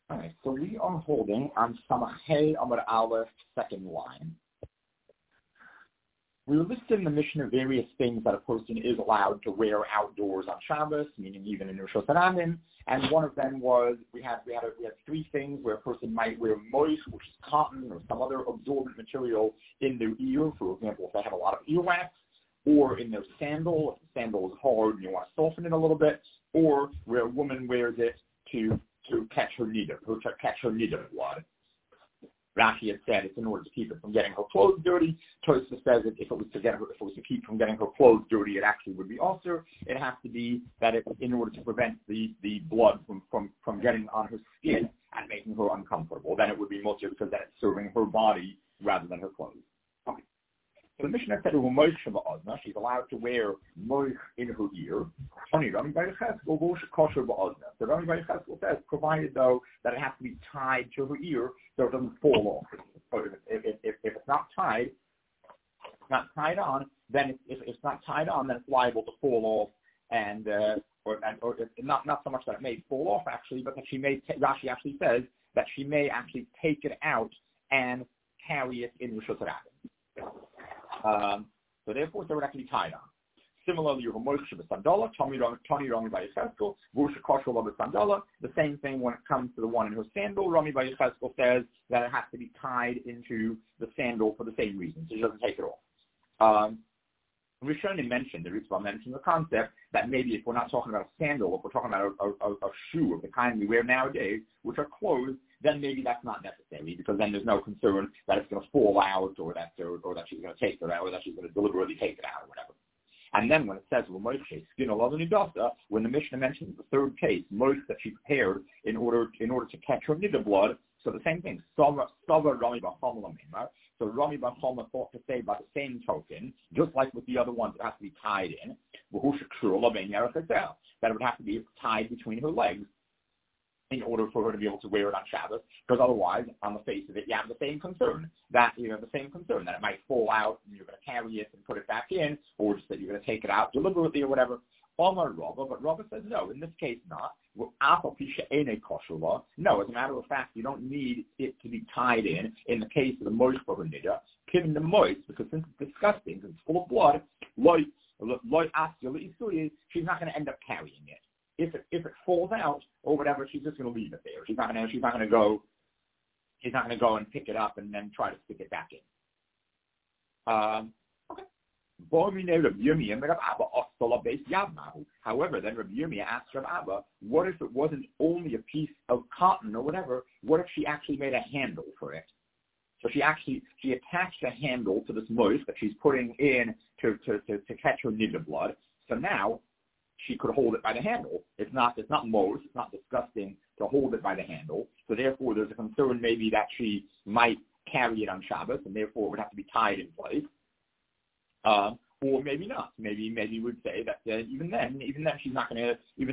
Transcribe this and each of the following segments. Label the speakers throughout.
Speaker 1: All right, so we are holding on Samachei Amar Aleph, second line. We were listed in the Mishnah various things that a person is allowed to wear outdoors on Shabbos, meaning even in Rosh Hashanah. And one of them was we had three things where a person might wear moish, which is cotton or some other absorbent material in their ear. For example, if they have a lot of earwax, or in their sandal, if the sandal is hard and you want to soften it a little bit, or where a woman wears it to catch her nida, to catch her nida blood. Rashi had said it's in order to keep it from getting her clothes dirty. Tosfos says that if it was to keep from getting her clothes dirty, it actually would be also. It has to be that it's in order to prevent the blood from getting on her skin and making her uncomfortable. Then it would be mutter because then it's serving her body rather than her clothes. Okay. So the Mishnah said she's allowed to wear moich in her ear. So Rami Bar Yecheskel says, provided though that it has to be tied to her ear so it doesn't fall off. So if it's not tied, on, then if it's not tied on, then it's liable to fall off, and or not so much that it may fall off actually, but that she may. Rashi actually says that she may actually take it out and carry it in Rosh Hashanah. So therefore, they would actually be tied on. Similarly, the same thing when it comes to the one in her sandal. Rami Bar Yecheskel says that it has to be tied into the sandal for the same reason, so she doesn't take it off. Rishonim mentioned, the Ritva mentioned the concept that maybe if we're not talking about a sandal, if we're talking about a shoe of the kind we wear nowadays, which are closed, then maybe that's not necessary because then there's no concern that it's going to fall out or that she's going to take it out or that she's going to deliberately take it out or whatever. And then when it says when the Mishnah mentions the third case, most that she prepared in order to catch her nida blood, so the same thing. So Rami Bar Chama thought to say by the same token, just like with the other ones, it has to be tied in. That it would have to be tied between her legs in order for her to be able to wear it on Shabbos, because otherwise, on the face of it, you have the same concern that it might fall out and you're going to carry it and put it back in, or just that you're going to take it out deliberately or whatever. Omar Rava, but Rava says no, in this case not. No, as a matter of fact, you don't need it to be tied in the case of the moist for her nida, given the moist, because since it's disgusting, because it's full of blood, she's not going to end up carrying it. If it falls out or whatever, she's just going to leave it there. She's not going to go and pick it up and then try to stick it back in. Okay. However, then Rabbi Yirmiyah asked Rav Abba, what if it wasn't only a piece of cotton or whatever? What if she actually made a handle for it? So she attached a handle to this moist that she's putting in to catch her nida blood. So now she could hold it by the handle. It's not moist, it's not disgusting to hold it by the handle. So therefore, there's a concern maybe that she might carry it on Shabbos, and therefore it would have to be tied in place. Or maybe not. Maybe we would say that even then she's not going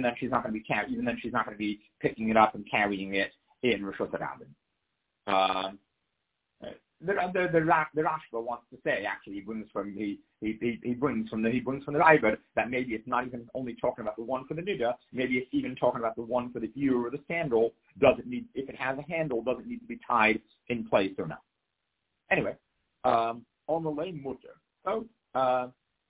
Speaker 1: to be picking it up and carrying it in Rosh Hashanah. The Rashba wants to say actually he brings from the Raibad that maybe it's not even only talking about the one for the nida, maybe it's even talking about the one for the ear or the sandal. If it has a handle, doesn't need to be tied in place or not. Anyway, on the lane mutter. So Rav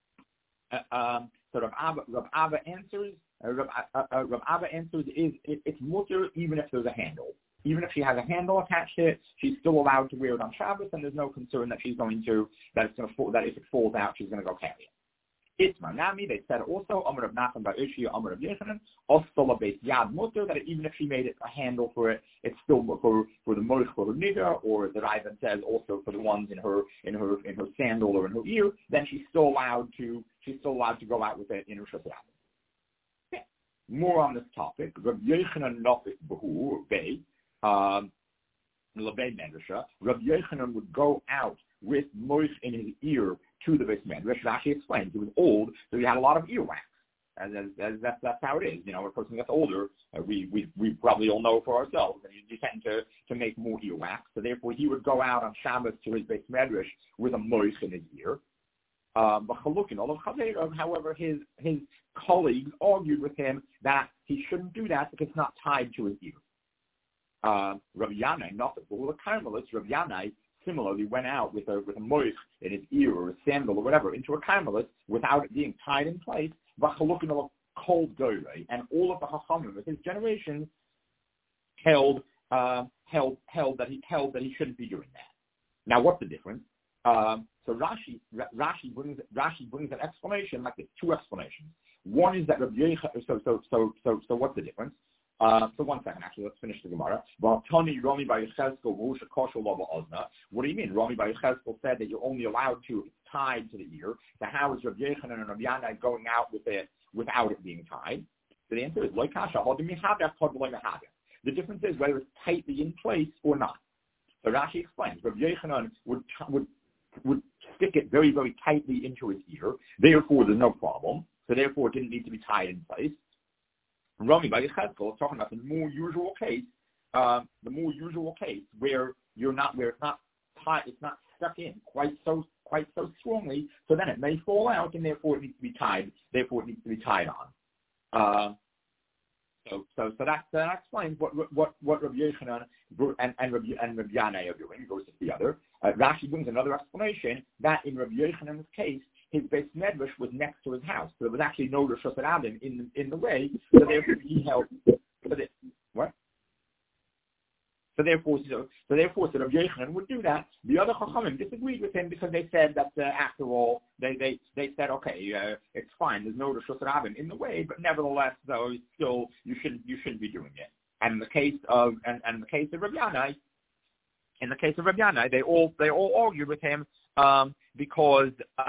Speaker 1: Abba answers. Rav Abba answers it's mutter even if there's a handle. Even if she has a handle attached to it, she's still allowed to wear it on Shabbos, and there's no concern that if it falls out, she's going to go carry it. It's Manami, they said also, Amar of Nachman Bar Ishia, Amar of Yechanan, Ostola Beis Yad Mutter, that even if she made it a handle for it, it's still for the Moich for her nida, or the Raivan says also for the ones in her sandal or in her ear, then she's still allowed to go out with it in Rosh Hashanah. Okay. More on this topic. Rabbi Yechanan Nofik Behu Bey. Rabbi Yechanan would go out with moich in his ear to the Beis Medrash. Rashi explained he was old, so he had a lot of earwax. That's how it is. You know, when a person gets older, we probably all know for ourselves, and you tend to make more earwax. So therefore, he would go out on Shabbos to his Beis Medrash with a moich in his ear. However, his colleagues argued with him that he shouldn't do that because it's not tied to his ear. Rabbi Yanai, not the Carmelites, Rabbi Yanai similarly went out with a moich in his ear or a sandal or whatever into a Carmelite without it being tied in place, v'chalukин al cold goyrei, and all of the Chachamim of his generation held that he shouldn't be doing that. Now, what's the difference? So Rashi brings an explanation like this, two explanations. One is that Rabbi Yochanan. So what's the difference? So 1 second, actually, let's finish the Gemara. What do you mean? Rami Bar Yechezkel said that you're only allowed to tie to the ear. So how is Rabbi Yochanan and Rabbi Yanai going out with it without it being tied? So the answer is Lo Kasha. The difference is whether it's tightly in place or not. So Rashi explains Rabbi Yochanan would stick it very, very tightly into his ear. Therefore, there's no problem. So therefore, it didn't need to be tied in place. Rami Bar Yechezkel is talking about the more usual case where it's not tied, it's not stuck in quite so strongly. So then it may fall out, and therefore it needs to be tied. Therefore, it needs to be tied on. So that explains what Rabbi Yochanan and Rabbi Yanai are doing versus the other. Rashi brings another explanation that in Rabbi Yochanan's case, his Beis Medrash was next to his house, so there was actually no Rosh Hashanah in the way. So therefore, he held. What? So therefore, Rabbi Yochanan would do that. The other Chachamim disagreed with him because they said that after all, they said, okay, it's fine. There's no Rosh Hashanah in the way, but nevertheless, though, still you shouldn't be doing it. And in the case of Rabbi Yanai, they all argued with him because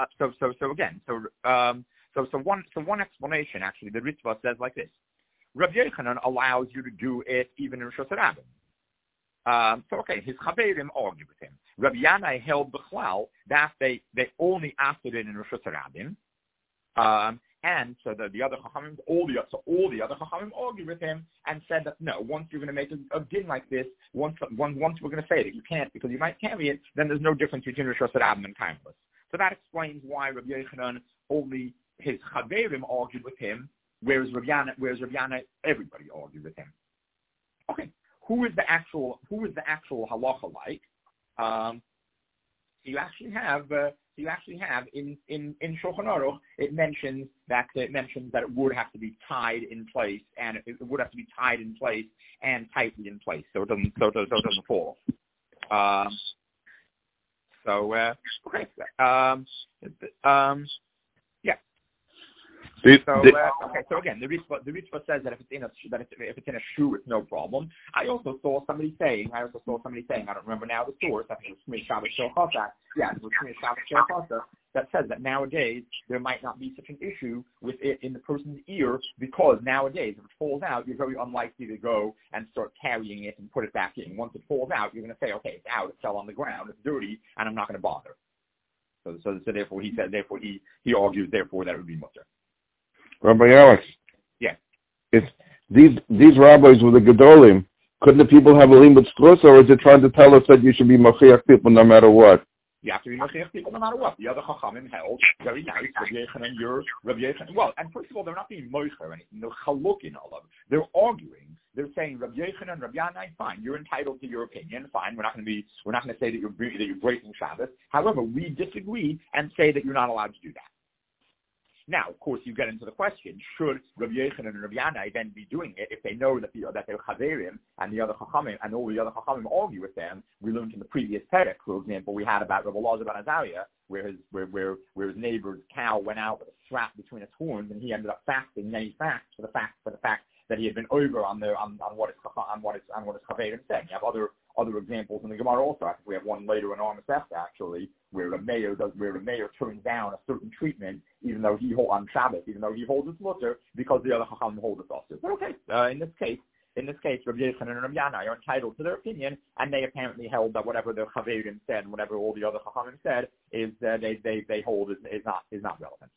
Speaker 1: one explanation actually the Ritva says like this: Rabbi Yochanan allows you to do it even in Rosh Hashanah. His Chaverim argued with him. Rabbi Yanai held b'chlal that they only asked it in Rosh Hashanah. And so the other Chachamim, all the other Chachamim argued with him and said that no, once you're going to make a din like this, once we're going to say that you can't because you might carry it, then there's no difference between Rosh Hashanah and timeless. So that explains why Rabbi Yochanan only his Chaverim argued with him, whereas Rabbi Yanai everybody argued with him. Okay, who is the actual halacha like? You actually have in Shulchan Aruch it mentions that it would have to be tied in place, and it would have to be tied in place and tightly in place, so it doesn't fall. So again, the Ritva says that if it's in a shoe, it's no problem. I also saw somebody saying, I don't remember now the source, I think it was Shmei Shabbos Shel Chasa. Yeah, it was Shmei Shabbos Shel Chasa that says that nowadays there might not be such an issue with it in the person's ear because nowadays if it falls out, you're very unlikely to go and start carrying it and put it back in. Once it falls out, you're going to say, okay, it's out, it fell on the ground, it's dirty, and I'm not going to bother. So therefore he argues therefore that it would be mutter.
Speaker 2: Rabbi Alex.
Speaker 1: Yeah.
Speaker 2: It's these rabbis were the Gedolim. Couldn't the people have a limud strus, or is it trying to tell us that you should be machiach people no matter what?
Speaker 1: You have to be machiach people no matter what. The other Chachamim held very nice. Rabbi Yochanan. Well, and first of all, they're not being moicher or anything. They're chalukin all of them. They're arguing. They're saying Rabbi Yochanan and Rabbi Yanai, fine. You're entitled to your opinion. Fine. We're not going to say that you're breaking Shabbos. However, we disagree and say that you're not allowed to do that. Now, of course, you get into the question: should Rabbi Yochanan and Rabbi Yanai then be doing it if they know that they're Chaverim and the other Chachamim and all the other Chachamim argue with them? We learned in the previous Perek, for example, we had about Rabbi Elazar ben Azariah, where his neighbor's cow went out with a strap between its horns, and he ended up fasting. And then he fasts for the fact that he had been over on what his Chaverim said. You have other examples in the Gemara also. I think we have one later in our Masechta actually, where a mayor turns down a certain treatment even though he holds his mutter because the other Chacham hold it also. But okay, in this case, Rabbi Yochanan and Rabbi Yanai are entitled to their opinion, and they apparently held that whatever the Chaverim said and whatever all the other Chachamim said is they hold is not relevant.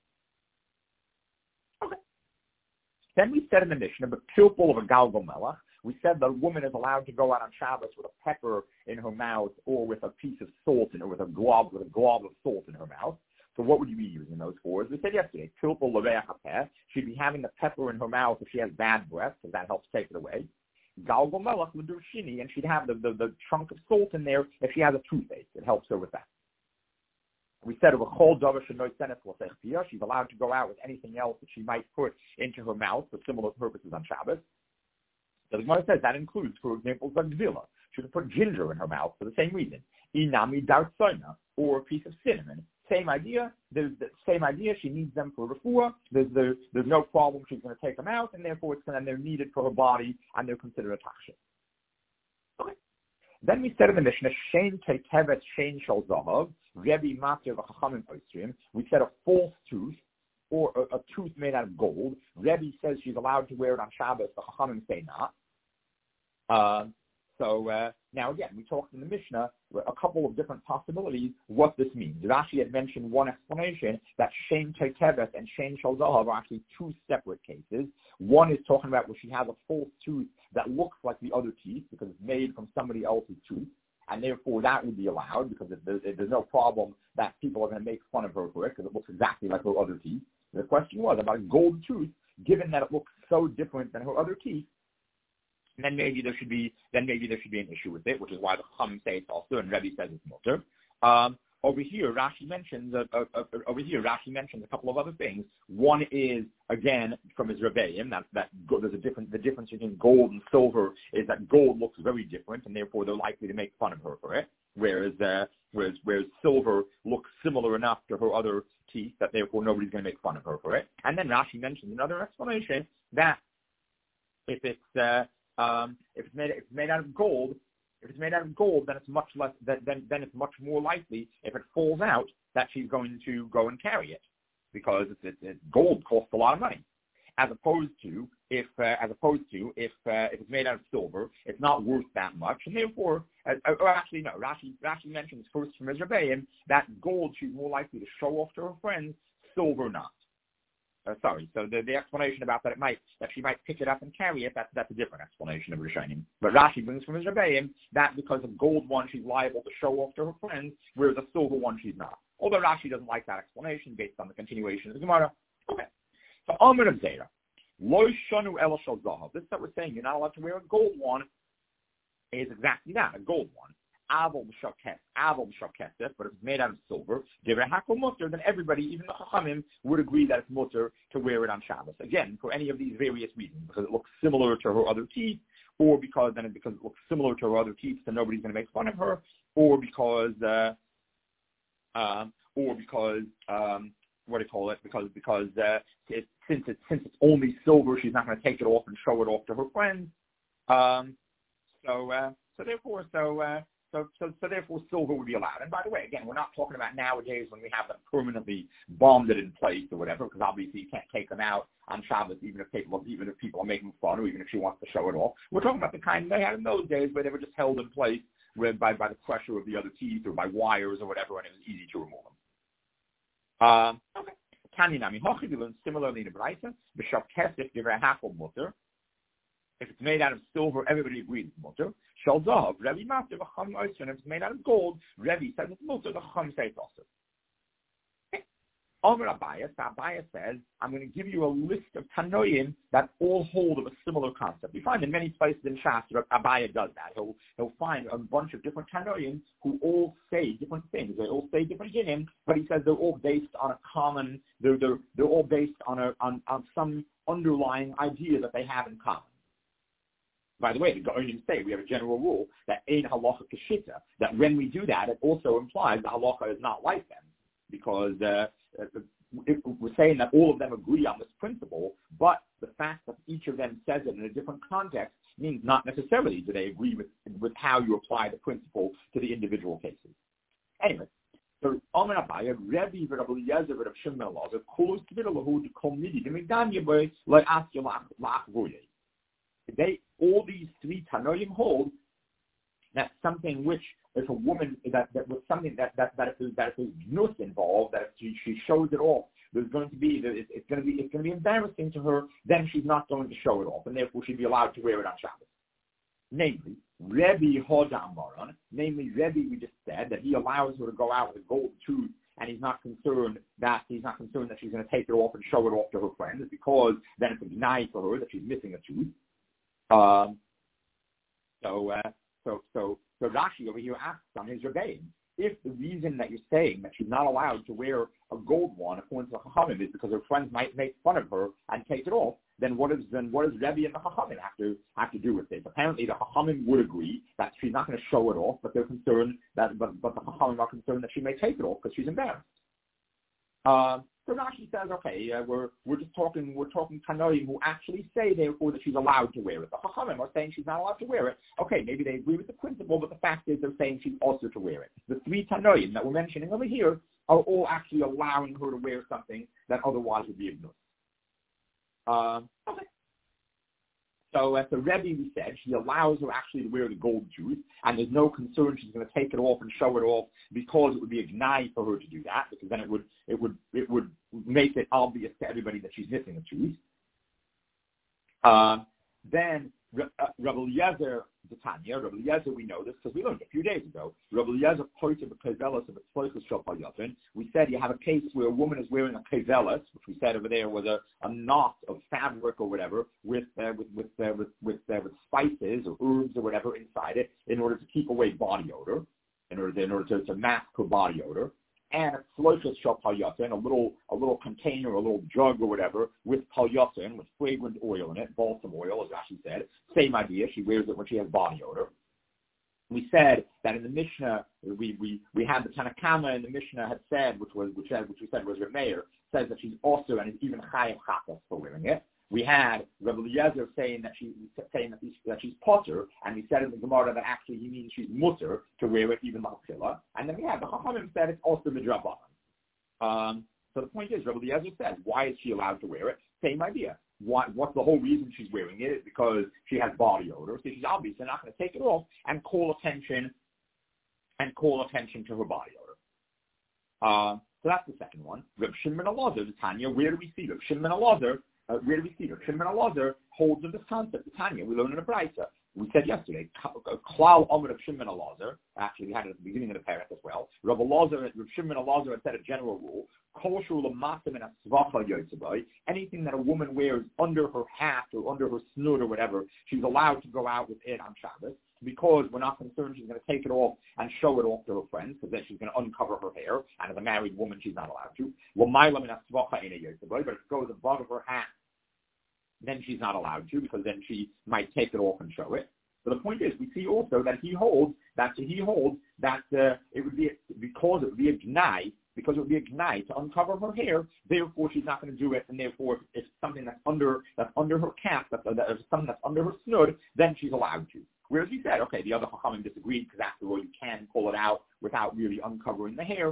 Speaker 1: Okay. Then we said in the Mishnah, the pilpul of a galgal melech. We said that a woman is allowed to go out on Shabbos with a pepper in her mouth or with a piece of salt or with a glob of salt in her mouth. So what would you be using those for? As we said yesterday, pilpul leveach hapeh. She'd be having the pepper in her mouth if she has bad breath, because that helps take it away. galgal melech l'durshini, and she'd have the chunk of salt in there if she has a toothache. It helps her with that. We said of a chol davar shenoy senes l'sechpia, she's allowed to go out with anything else that she might put into her mouth for similar purposes on Shabbos. So the Gemara says that includes, for example, zagvila. She could put ginger in her mouth for the same reason. Inami dartsoina, or a piece of cinnamon. Same idea. There's the same idea. She needs them for refuah. There's no problem. She's going to take them out, and therefore they're needed for her body, and they're considered a tachshit. Okay. Then we said in the Mishnah, Shein tetevet shein shel zahav, Rebbe Matir v'chachamim oisrim. We said a false tooth, or a tooth made out of gold. Rebbe says she's allowed to wear it on Shabbos. The chachamim say not. So now again, we talked in the Mishnah a couple of different possibilities what this means. Rashi had mentioned one explanation that Shein Tetevet and Shein Shel Zahav are actually two separate cases. One is talking about where she has a false tooth that looks like the other teeth because it's made from somebody else's tooth, and therefore that would be allowed because there's no problem that people are going to make fun of her for it because it looks exactly like her other teeth. The question was about a gold tooth, given that it looks so different than her other teeth. Then maybe there should be an issue with it, which is why the Chum say it's also, and Rebbe says it's mutter. Over here, Rashi mentions a couple of other things. One is again from his Rebbeim that there's the difference between gold and silver is that gold looks very different, and therefore they're likely to make fun of her for it, whereas silver looks similar enough to her other teeth that therefore nobody's going to make fun of her for it. And then Rashi mentions another explanation that if it's made out of gold, then it's much less. Then it's much more likely if it falls out that she's going to go and carry it, because gold costs a lot of money, as opposed to if it's made out of silver, it's not worth that much, and therefore, Rashi mentions first from Rebbeim that gold she's more likely to show off to her friends, silver not. So the explanation about that she might pick it up and carry it, that's a different explanation of Rishonim. But Rashi brings from his Rebbeim that because of gold one she's liable to show off to her friends, whereas a silver one she's not. Although Rashi doesn't like that explanation based on the continuation of the Gemara. Okay. So Amr of Zera, Lo Shanu El Shel Zahav. This is what we're saying. You're not allowed to wear a gold one. Is exactly that, a gold one. Aval B'Shakesef, but if it's made out of silver, Divrei Hakol Mutter, then everybody, even the Chachamim, would agree that it's mutter to wear it on Shabbos. Again, for any of these various reasons, because it looks similar to her other teeth, or because it looks similar to her other teeth, so nobody's going to make fun of her, or because since it's only silver, she's not going to take it off and show it off to her friends. So therefore silver would be allowed. And by the way, again, we're not talking about nowadays when we have them permanently bonded in place or whatever, because obviously you can't take them out on Shabbos even if people are making fun or even if she wants to show it off. We're talking about the kind they had in those days where they were just held in place by the pressure of the other teeth or by wires or whatever, and it was easy to remove them. Okay. Tanyanami Hochi, we learned similarly in the Braisa, B'Shav Kesef Divrei Hakol Mutter. If it's made out of silver, everybody agrees it's mutter. Shel Zahav, Rebbe Matir v'chachamim oisrim. If it's made out of gold, Rebbe says it's mutter. The chachamim say it's also. Amar Abaye, Abaye says, I'm going to give you a list of Tanoim that all hold of a similar concept. We find in many places in Shastra, Abaye does that. He'll find a bunch of different Tanoim who all say different things. They all say different dinim, but he says they're all based on a common. They're all based on some underlying idea that they have in common. By the way, the Gaonim say we have a general rule that ein halacha keshita, that when we do that, it also implies the halacha is not like them, because we're saying that all of them agree on this principle, but the fact that each of them says it in a different context means not necessarily do they agree with how you apply the principle to the individual cases. Anyway, so Amar Abaye, Rebbe v'Rabbi Eliezer v'Rabbi Shimon Elazar, kulus t'vira lahu d'kol midi d'migdanya boy le'asya la'ach voyei. All these three Tanoim hold that something which, if a woman that was something that if there's nus involved, that if she shows it off, it's going to be embarrassing to her. Then she's not going to show it off, and therefore she'd be allowed to wear it on Shabbos. Namely, Rebbe Hodam Baran. Namely, Rebbe, we just said that he allows her to go out with a gold tooth, and he's not concerned that she's going to take it off and show it off to her friends, because then it's a gnai for her that she's missing a tooth. So Rashi over here asks on his Rebbeim, if the reason that you're saying that she's not allowed to wear a gold one according to the Chachamim is because her friends might make fun of her and take it off, then what does Rebbe and the Chachamim have to do with this? Apparently the Chachamim would agree that she's not going to show it off, but they're concerned that but the Chachamim are concerned that she may take it off because she's embarrassed. So Rashi says, okay, we're talking Tanoim who actually say therefore that she's allowed to wear it. The Chachamim are saying she's not allowed to wear it. Okay, maybe they agree with the principle, but the fact is they're saying she's also to wear it. The three Tanoim that we're mentioning over here are all actually allowing her to wear something that otherwise would be ignored. Okay. So at the Rebbe, we said she allows her actually to wear the gold tooth, and there's no concern she's going to take it off and show it off because it would be a gnai for her to do that, because then it would make it obvious to everybody that she's missing a tooth. Then Rabbi Eliezer, Rabbi Eliezer, we know this because we learned a few days ago. Rabbi Eliezer pointed the kevelos of a tzloikus shel payotin. We said you have a case where a woman is wearing a kevelos, which we said over there was a knot of fabric or whatever with spices or herbs or whatever inside it in order to keep away body odor, in order to mask her body odor. And a tzloikus shel payotin, a little container, a little jug or whatever with payotin, with fragrant oil in it, balsam oil, as Rashi said. Same idea. She wears it when she has body odor. We said that in the Mishnah, we had the Tanakama in the Mishnah had said, which we said was Reb Meir, says that she's also and is even chayav chatas for wearing it. We had Rabbi Eliezer saying that she's potter, and we said in the Gemara that actually he means she's mutter to wear it even l'chila. And then we had the Chachamim said it's also midrabanan. So the point is, Rabbi Eliezer says, why is she allowed to wear it? Same idea. What's the whole reason she's wearing it? Is because she has body odor, so she's obviously not going to take it off and call attention to her body odor. So that's the second one. Reb Shimon Elazar, the Tanya. Where do we see Reb Shimon Elazar? Reb Shimon Elazar holds of this concept. The Tanya, we learned in the Brisa. We said yesterday, Klal Amud of Shimon Elazar. Actually, we had it at the beginning of the parak as well. Reb Shimon Elazar had said a general rule. Anything that a woman wears under her hat or under her snood or whatever, she's allowed to go out with it on Shabbos, because we're not concerned she's going to take it off and show it off to her friends, because then she's going to uncover her hair, and as a married woman, she's not allowed to. But if it goes above her hat, then she's not allowed to, because then she might take it off and show it. So the point is, we see also that he holds that it would be because it would be a gnai, to uncover her hair. Therefore, she's not going to do it, and therefore, if something that's under her cap, something that's under her snood, then she's allowed to. Whereas he said, okay, the other Chachamim disagreed, because after all, you can pull it out without really uncovering the hair.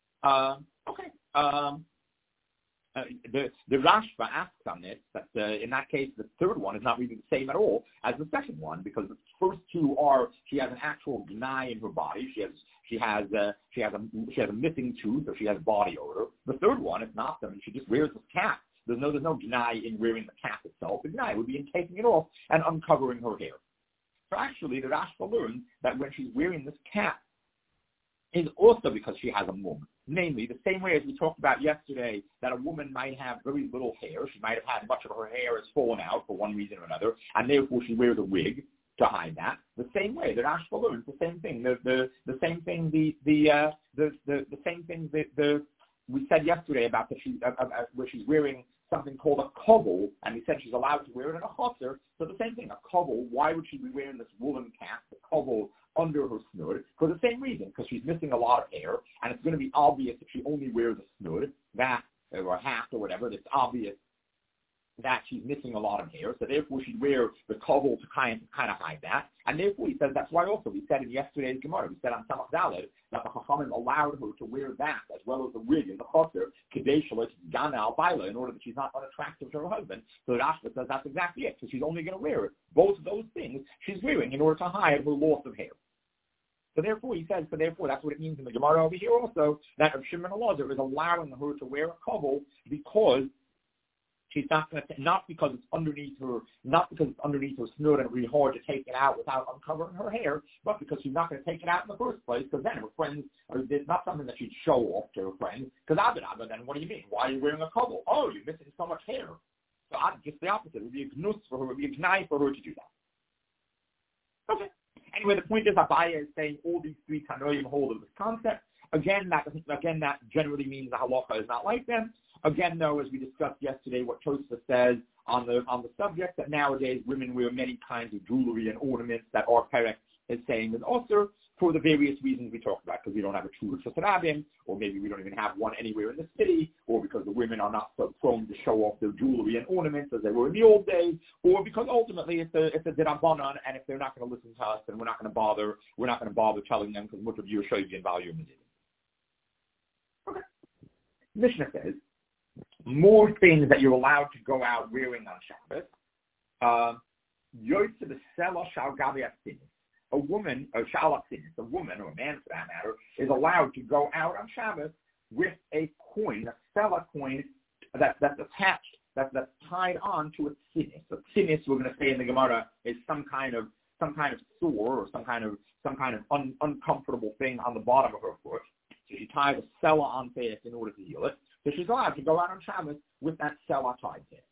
Speaker 1: The Rashba asks on this that in that case the third one is not really the same at all as the second one, because the first two are she has an actual gnai in her body, she has a missing tooth, or she has body odor. The third one is not them, and she just wears this cap. There's no gnai in wearing the cap itself. The gnai would be in taking it off and uncovering her hair. So actually, the Rashba learns that when she's wearing this cap is also because she has a mum. Namely, the same way as we talked about yesterday, that a woman might have very little hair. She might have had much of her hair has fallen out for one reason or another, and therefore she wears a wig to hide that. The same way that Rashba learns the same thing. The same thing. The same thing that we said yesterday about where she's wearing something called a kovel, and we said she's allowed to wear it in a chutzner. So the same thing, a kovel. Why would she be wearing this woolen cap, the kovel, under her snood? For the same reason, because she's missing a lot of hair, and it's going to be obvious if she only wears a snood, that, or a hat or whatever, it's obvious that she's missing a lot of hair, so therefore she'd wear the kovel to kind of hide that. And therefore he says that's why also we said in yesterday's Gemara, we said on Samach Daled that the Chachamim allowed her to wear that as well as the wig in the chutzner, Kedei Shelo Gana Al Baila, in order that she's not unattractive to her husband. So Rashba says that's exactly it. So she's only going to wear it. Both of those things she's wearing in order to hide her loss of hair. So therefore, he says, that's what it means in the Gemara over here also, that Reb Shimon Elazar is allowing her to wear a kovel because she's not going to, not because it's underneath her snood and it's really hard to take it out without uncovering her hair, but because she's not going to take it out in the first place, because then her friends, it's not something that she'd show off to her friends, because then what do you mean? Why are you wearing a kovel? Oh, you're missing so much hair. So just the opposite. It would be a gnus for her, it would be a gnai for her to do that. Okay. Anyway, the point is Abaye is saying all these three Tanoim hold of this concept. Again, that generally means the halacha is not like them. Again, though, as we discussed yesterday, what Tosfos says on the subject, that nowadays women wear many kinds of jewelry and ornaments that our Perek is saying is also for the various reasons we talked about, because we don't have a true Rosh Hashanah, or maybe we don't even have one anywhere in the city, or because the women are not so prone to show off their jewelry and ornaments as they were in the old days, or because ultimately it's a Dirabanan, and if they're not going to listen to us, then we're not going to bother telling them, because much of you show you in value in the city. Okay. Mishnah says, more things that you're allowed to go out wearing on Shabbos. Yotze b'sela shal gavi asinis. A woman, or a woman, or a man for that matter, is allowed to go out on Shabbos with a coin, a sela coin, that's attached, that's tied on to a sinis. A sinis, we're going to say in the Gemara, is some kind of sore or some kind of uncomfortable thing on the bottom of her foot. So she ties a sela onto it in order to heal it. So she's allowed to go out on Shabbos with that sela tied to it.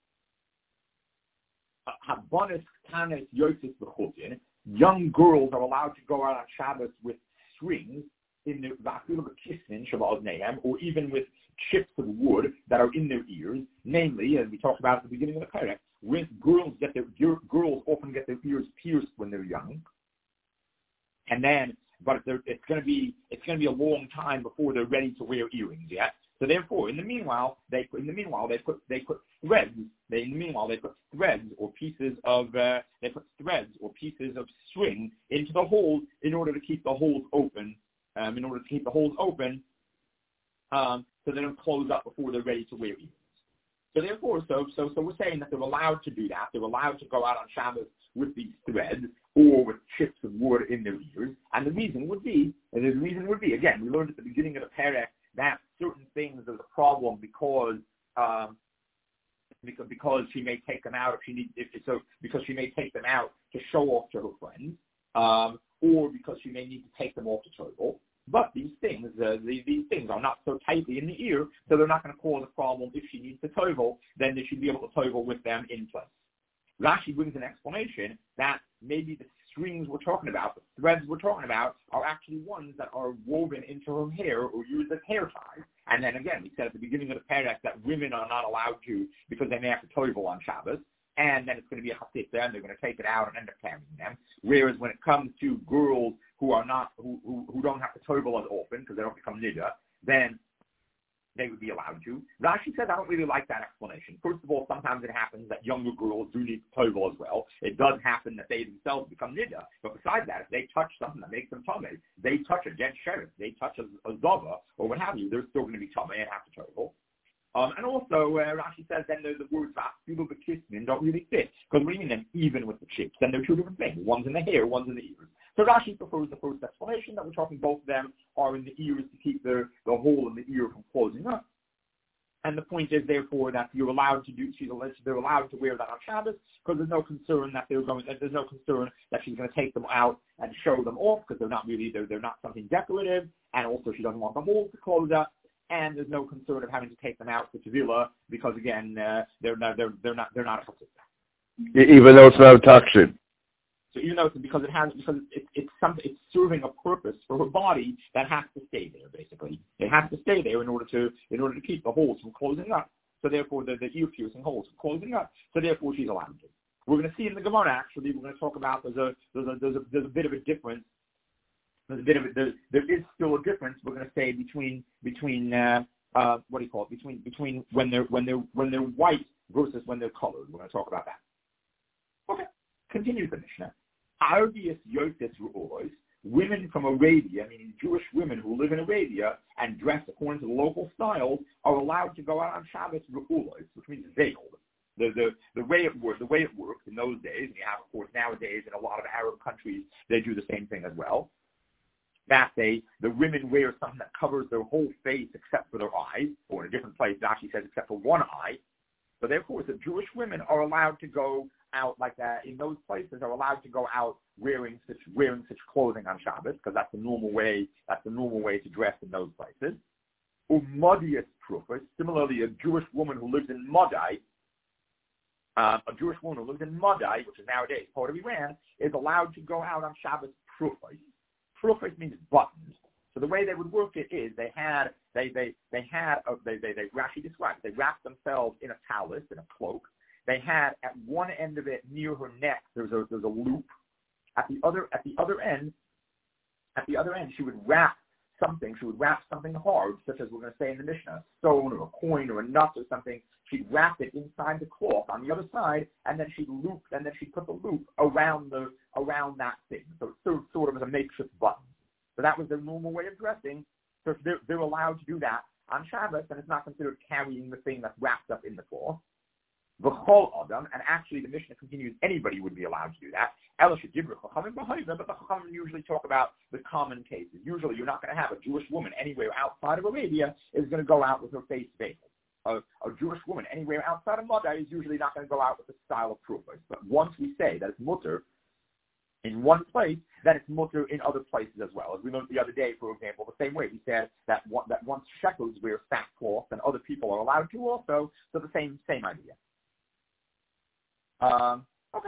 Speaker 1: Habanis kanes yosis b'chutin. Young girls are allowed to go out on Shabbos with strings in their or even with chips of wood that are in their ears. Namely, as we talked about at the beginning of the Perek, when girls often get their ears pierced when they're young, and then it's going to be a long time before they're ready to wear earrings. Yeah. So therefore, in the meanwhile, they put threads. They put threads or pieces of string into the holes in order to keep the holes open. So they don't close up before they're ready to wear earrings. So therefore, so we're saying that they're allowed to do that. They're allowed to go out on Shabbos with these threads or with chips of wood in their ears. And the reason would be, again, we learned at the beginning of the Perek that certain things is a problem because she may take them out because she may take them out to show off to her friends, or because she may need to take them off to tovel. But these things are not so tightly in the ear, so they're not going to cause a problem if she needs to tovel. Then they should be able to tovel with them in place. Rashi brings an explanation that maybe the strings we're talking about, the threads we're talking about, are actually ones that are woven into her hair or used as hair ties. And then again, we said at the beginning of the Perek that women are not allowed to because they may have to tovel on Shabbos, and then it's going to be a hasita, and they're going to take it out and end up carrying them. Whereas when it comes to girls who don't have to tovel as often because they don't become nida, then they would be allowed to. Rashi says, I don't really like that explanation. First of all, sometimes it happens that younger girls do need to tovel as well. It does happen that they themselves become nida. But besides that, if they touch something that makes them tummy, they touch a dead sheriff, they touch a zava, or what have you, they're still going to be tummy and have to tovel. And also, Rashi says then the words "vafilu b'kismin" don't really fit, because what do you mean then even with the chips? Then they're two different things. One's in the hair, one's in the ears. So Rashi prefers the first explanation that we're talking both of them are in the ears to keep the hole in the ear from closing up. And the point is, therefore, that they're allowed to wear that on Shabbos because there's no concern that she's going to take them out and show them off because they're not something decorative, and also she doesn't want the hole to close up. And there's no concern of having to take them out to Tevila because again they're not a chassid.
Speaker 2: Even though it's not a toxin.
Speaker 1: So even though it's serving a purpose for her body that has to stay there. Basically, it has to stay there in order to keep the holes from closing up. So therefore, the ear piercing holes from closing up. So therefore, she's allowed to. We're going to see in the Gemara. Actually, we're going to talk about there's a bit of a difference. There is still a difference. We're going to say between between when they're white versus when they're colored. We're going to talk about that. Okay. Continues the Mishnah. Arbius Yotis Ru'ois, women from Arabia, meaning Jewish women who live in Arabia and dress according to the local styles, are allowed to go out on Shabbos Ru'ois, which means veiled. The way it worked in those days, and you have of course nowadays in a lot of Arab countries they do the same thing as well. That the women wear something that covers their whole face except for their eyes, or in a different place it actually says except for one eye. So therefore, the Jewish women are allowed to go out like that in those places. Are allowed to go out wearing such clothing on Shabbos because that's the normal way. That's the normal way to dress in those places. Umadius trufas. Similarly, a Jewish woman who lives in Madai, A Jewish woman who lives in Madai, which is nowadays part of Iran, is allowed to go out on Shabbos prufos. Prufos means buttons. So the way they would work it is Rashi describes, they wrapped themselves in a talus, in a cloak. They had at one end of it near her neck, there's a loop. At the other end, she would wrap something. She would wrap something hard, such as we're going to say in the Mishnah, a stone or a coin or a nut or something. She'd wrap it inside the cloth on the other side, and then she'd put the loop around that thing. So it's sort of as a makeshift button. So that was their normal way of dressing. So they're allowed to do that on Shabbos, and it's not considered carrying the thing that's wrapped up in the cloth. V'chol adam, and actually the Mishnah continues, anybody would be allowed to do that. But the Chachamim usually talk about the common cases. Usually you're not going to have a Jewish woman anywhere outside of Arabia is going to go out with her face veiled. A Jewish woman anywhere outside of Madai is usually not going to go out with the style of prufos. But once we say that it's mutter in one place, then it's mutter in other places as well. As we learned the other day, for example, the same way we said that once shekels wear sackcloth, then other people are allowed to also. So the same idea. Okay.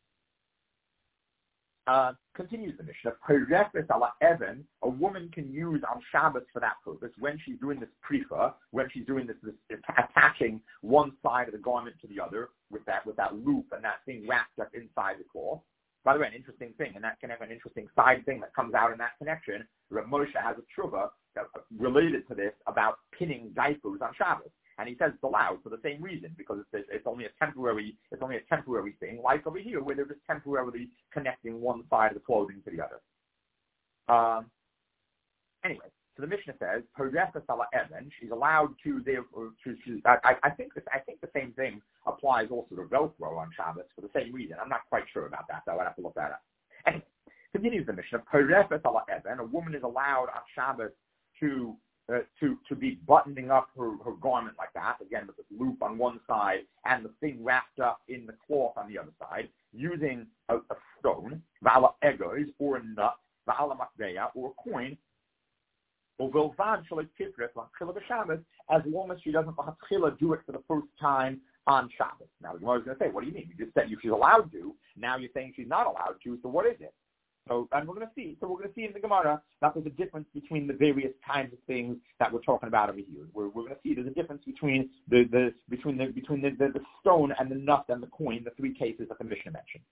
Speaker 1: Continues the Mishnah. Perefes ala even, a woman can use on Shabbos for that purpose when she's doing this prefa, when she's doing this attaching one side of the garment to the other with that loop and that thing wrapped up inside the cloth. By the way, an interesting thing, and that can have an interesting side thing that comes out in that connection. Rav Moshe has a tshuva related to this about pinning diapers on Shabbos. And he says it's allowed for the same reason, because it's only a temporary thing, like over here where they're just temporarily connecting one side of the clothing to the other. Anyway, so the Mishnah says, "Perefes ala even," she's allowed to. I think the same thing applies also to Velcro on Shabbos for the same reason. I'm not quite sure about that, though. I'd have to look that up. Anyway, continues the Mishnah. Perefes ala even, a woman is allowed on Shabbos to be buttoning up her garment like that, again with this loop on one side and the thing wrapped up in the cloth on the other side, using a stone, vala egos, or a nut, vala makdeya, or a coin, or vilvad shalei tifres l'chila b'Shabbos, as long as she doesn't do it for the first time on Shabbos. Now the Gemara is going to say, what do you mean? You just said she's allowed to. Now you're saying she's not allowed to. So what is it? So, and we're going to see in the Gemara that there's a difference between the various kinds of things that we're talking about over here. We're going to see there's a difference between the stone and the nut and the coin, the three cases that the Mishnah mentioned.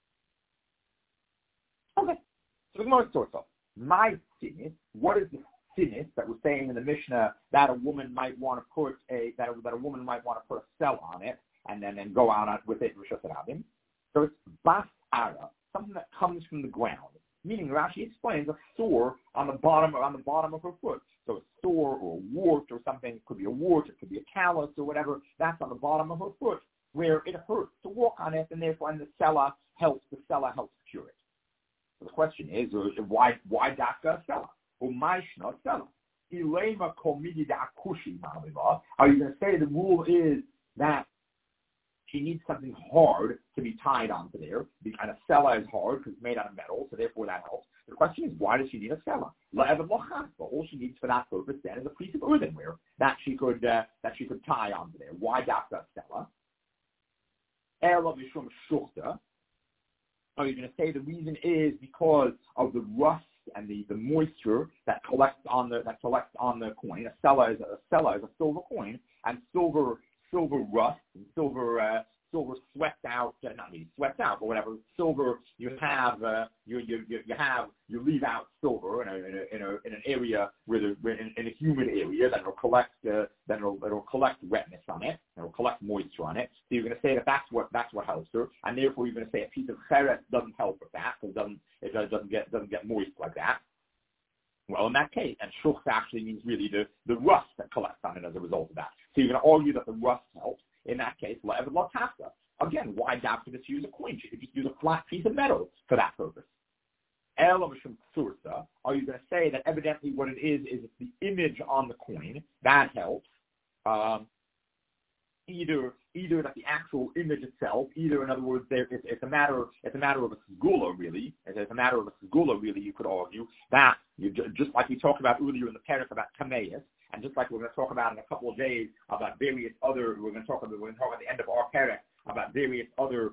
Speaker 1: Okay, so the Gemara starts off. My sinis, what is the sinis that we're saying in the Mishnah that a woman might want to put a cell on it and then go out with it Rishos Rabim? So it's bas ara, something that comes from the ground. Meaning, Rashi explains a sore on the bottom of her foot. So a sore or a wart or something, it could be a wart, it could be a callus or whatever, that's on the bottom of her foot where it hurts to walk on it, and therefore the sella helps cure it. So the question is, why dafka sella? Or maishna sella? Ilema komidi da akushi ma'amiva. Are you going to say the rule is that she needs something hard to be tied onto there, and a sella is hard because it's made out of metal, so therefore that helps. The question is, why does she need a sella? All she needs for that purpose then is a piece of earthenware that she could tie onto there. Why dafka sella? Ela mishum shurta. Are you going to say the reason is because of the rust and the moisture that collects on the coin? A sella is a silver coin, and silver rust and silver swept out, not really swept out, but whatever silver you leave out silver in an area in a humid area that it'll collect wetness on it, it'll collect moisture on it. So you're going to say that's what helps her, and therefore you're going to say a piece of cheret doesn't help with that because it doesn't get moist like that. Well, in that case, and shulch actually means really the rust that collects on it as a result of that. So you're going to argue that the rust helps. In that case, le'evad lo tafka. Again, why dafka just use a coin? She could just use a flat piece of metal for that purpose. Ela mishum tsursa. Are you going to say that evidently what it is it's the image on the coin that helps? Either that the actual image itself, either in other words, it's a matter of a segula really. It's a matter of a segula really. You could argue that just like we talked about earlier in the parak about kameis, and just like we're going to talk about in a couple of days about various other, we're going to talk about the end of our parak about various other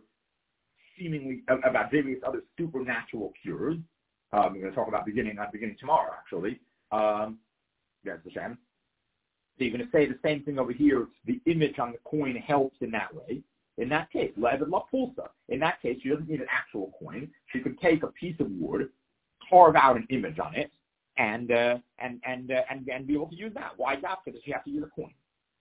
Speaker 1: supernatural cures. We're going to talk about beginning tomorrow, actually. Yes, Hashem. So you're going to say the same thing over here. The image on the coin helps in that way. In that case, le'evad la pulsa. In that case, she doesn't need an actual coin. She could take a piece of wood, carve out an image on it, and be able to use that. Why not? Because she has to use a coin.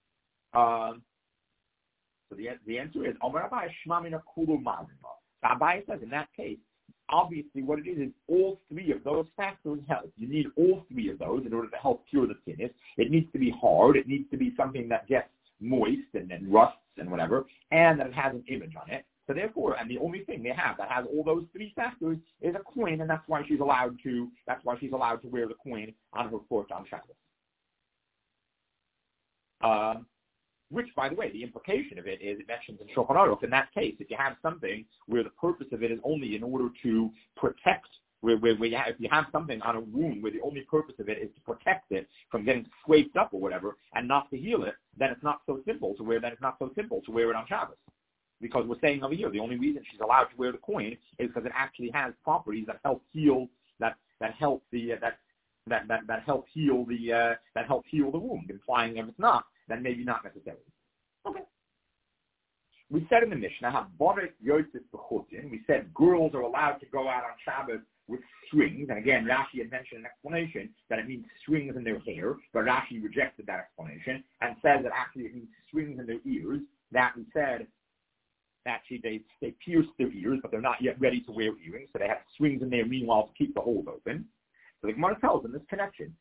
Speaker 1: So the answer is Amar Abaye Shmamina Kulu Mazima. Abaye says in that case, obviously what it is all three of those factors help. You need all three of those in order to help cure the tinnitus. It needs to be hard. It needs to be something that gets moist and rusts and whatever, and that it has an image on it. So therefore, and the only thing they have that has all those three factors is a coin, and that's why she's allowed to wear the coin on her foot on Shabbos. Which, by the way, the implication of it is it mentions in Shulchan Aruch, in that case, if you have something where the purpose of it is only in order to protect, if you have something on a wound where the only purpose of it is to protect it from getting scraped up or whatever and not to heal it, then it's not so simple to wear it on Shabbos. Because we're saying over here, the only reason she's allowed to wear the coin is because it actually has properties that help heal that help heal the wound. Implying if it's not, then maybe not necessarily. Okay. We said in the Mishnah, we said girls are allowed to go out on Shabbos with strings. And again, Rashi had mentioned an explanation that it means strings in their hair, but Rashi rejected that explanation and said that actually it means strings in their ears. That we said actually they pierce their ears, but they're not yet ready to wear earrings, so they have strings in there meanwhile to keep the holes open. So the Gemara tells in this connection,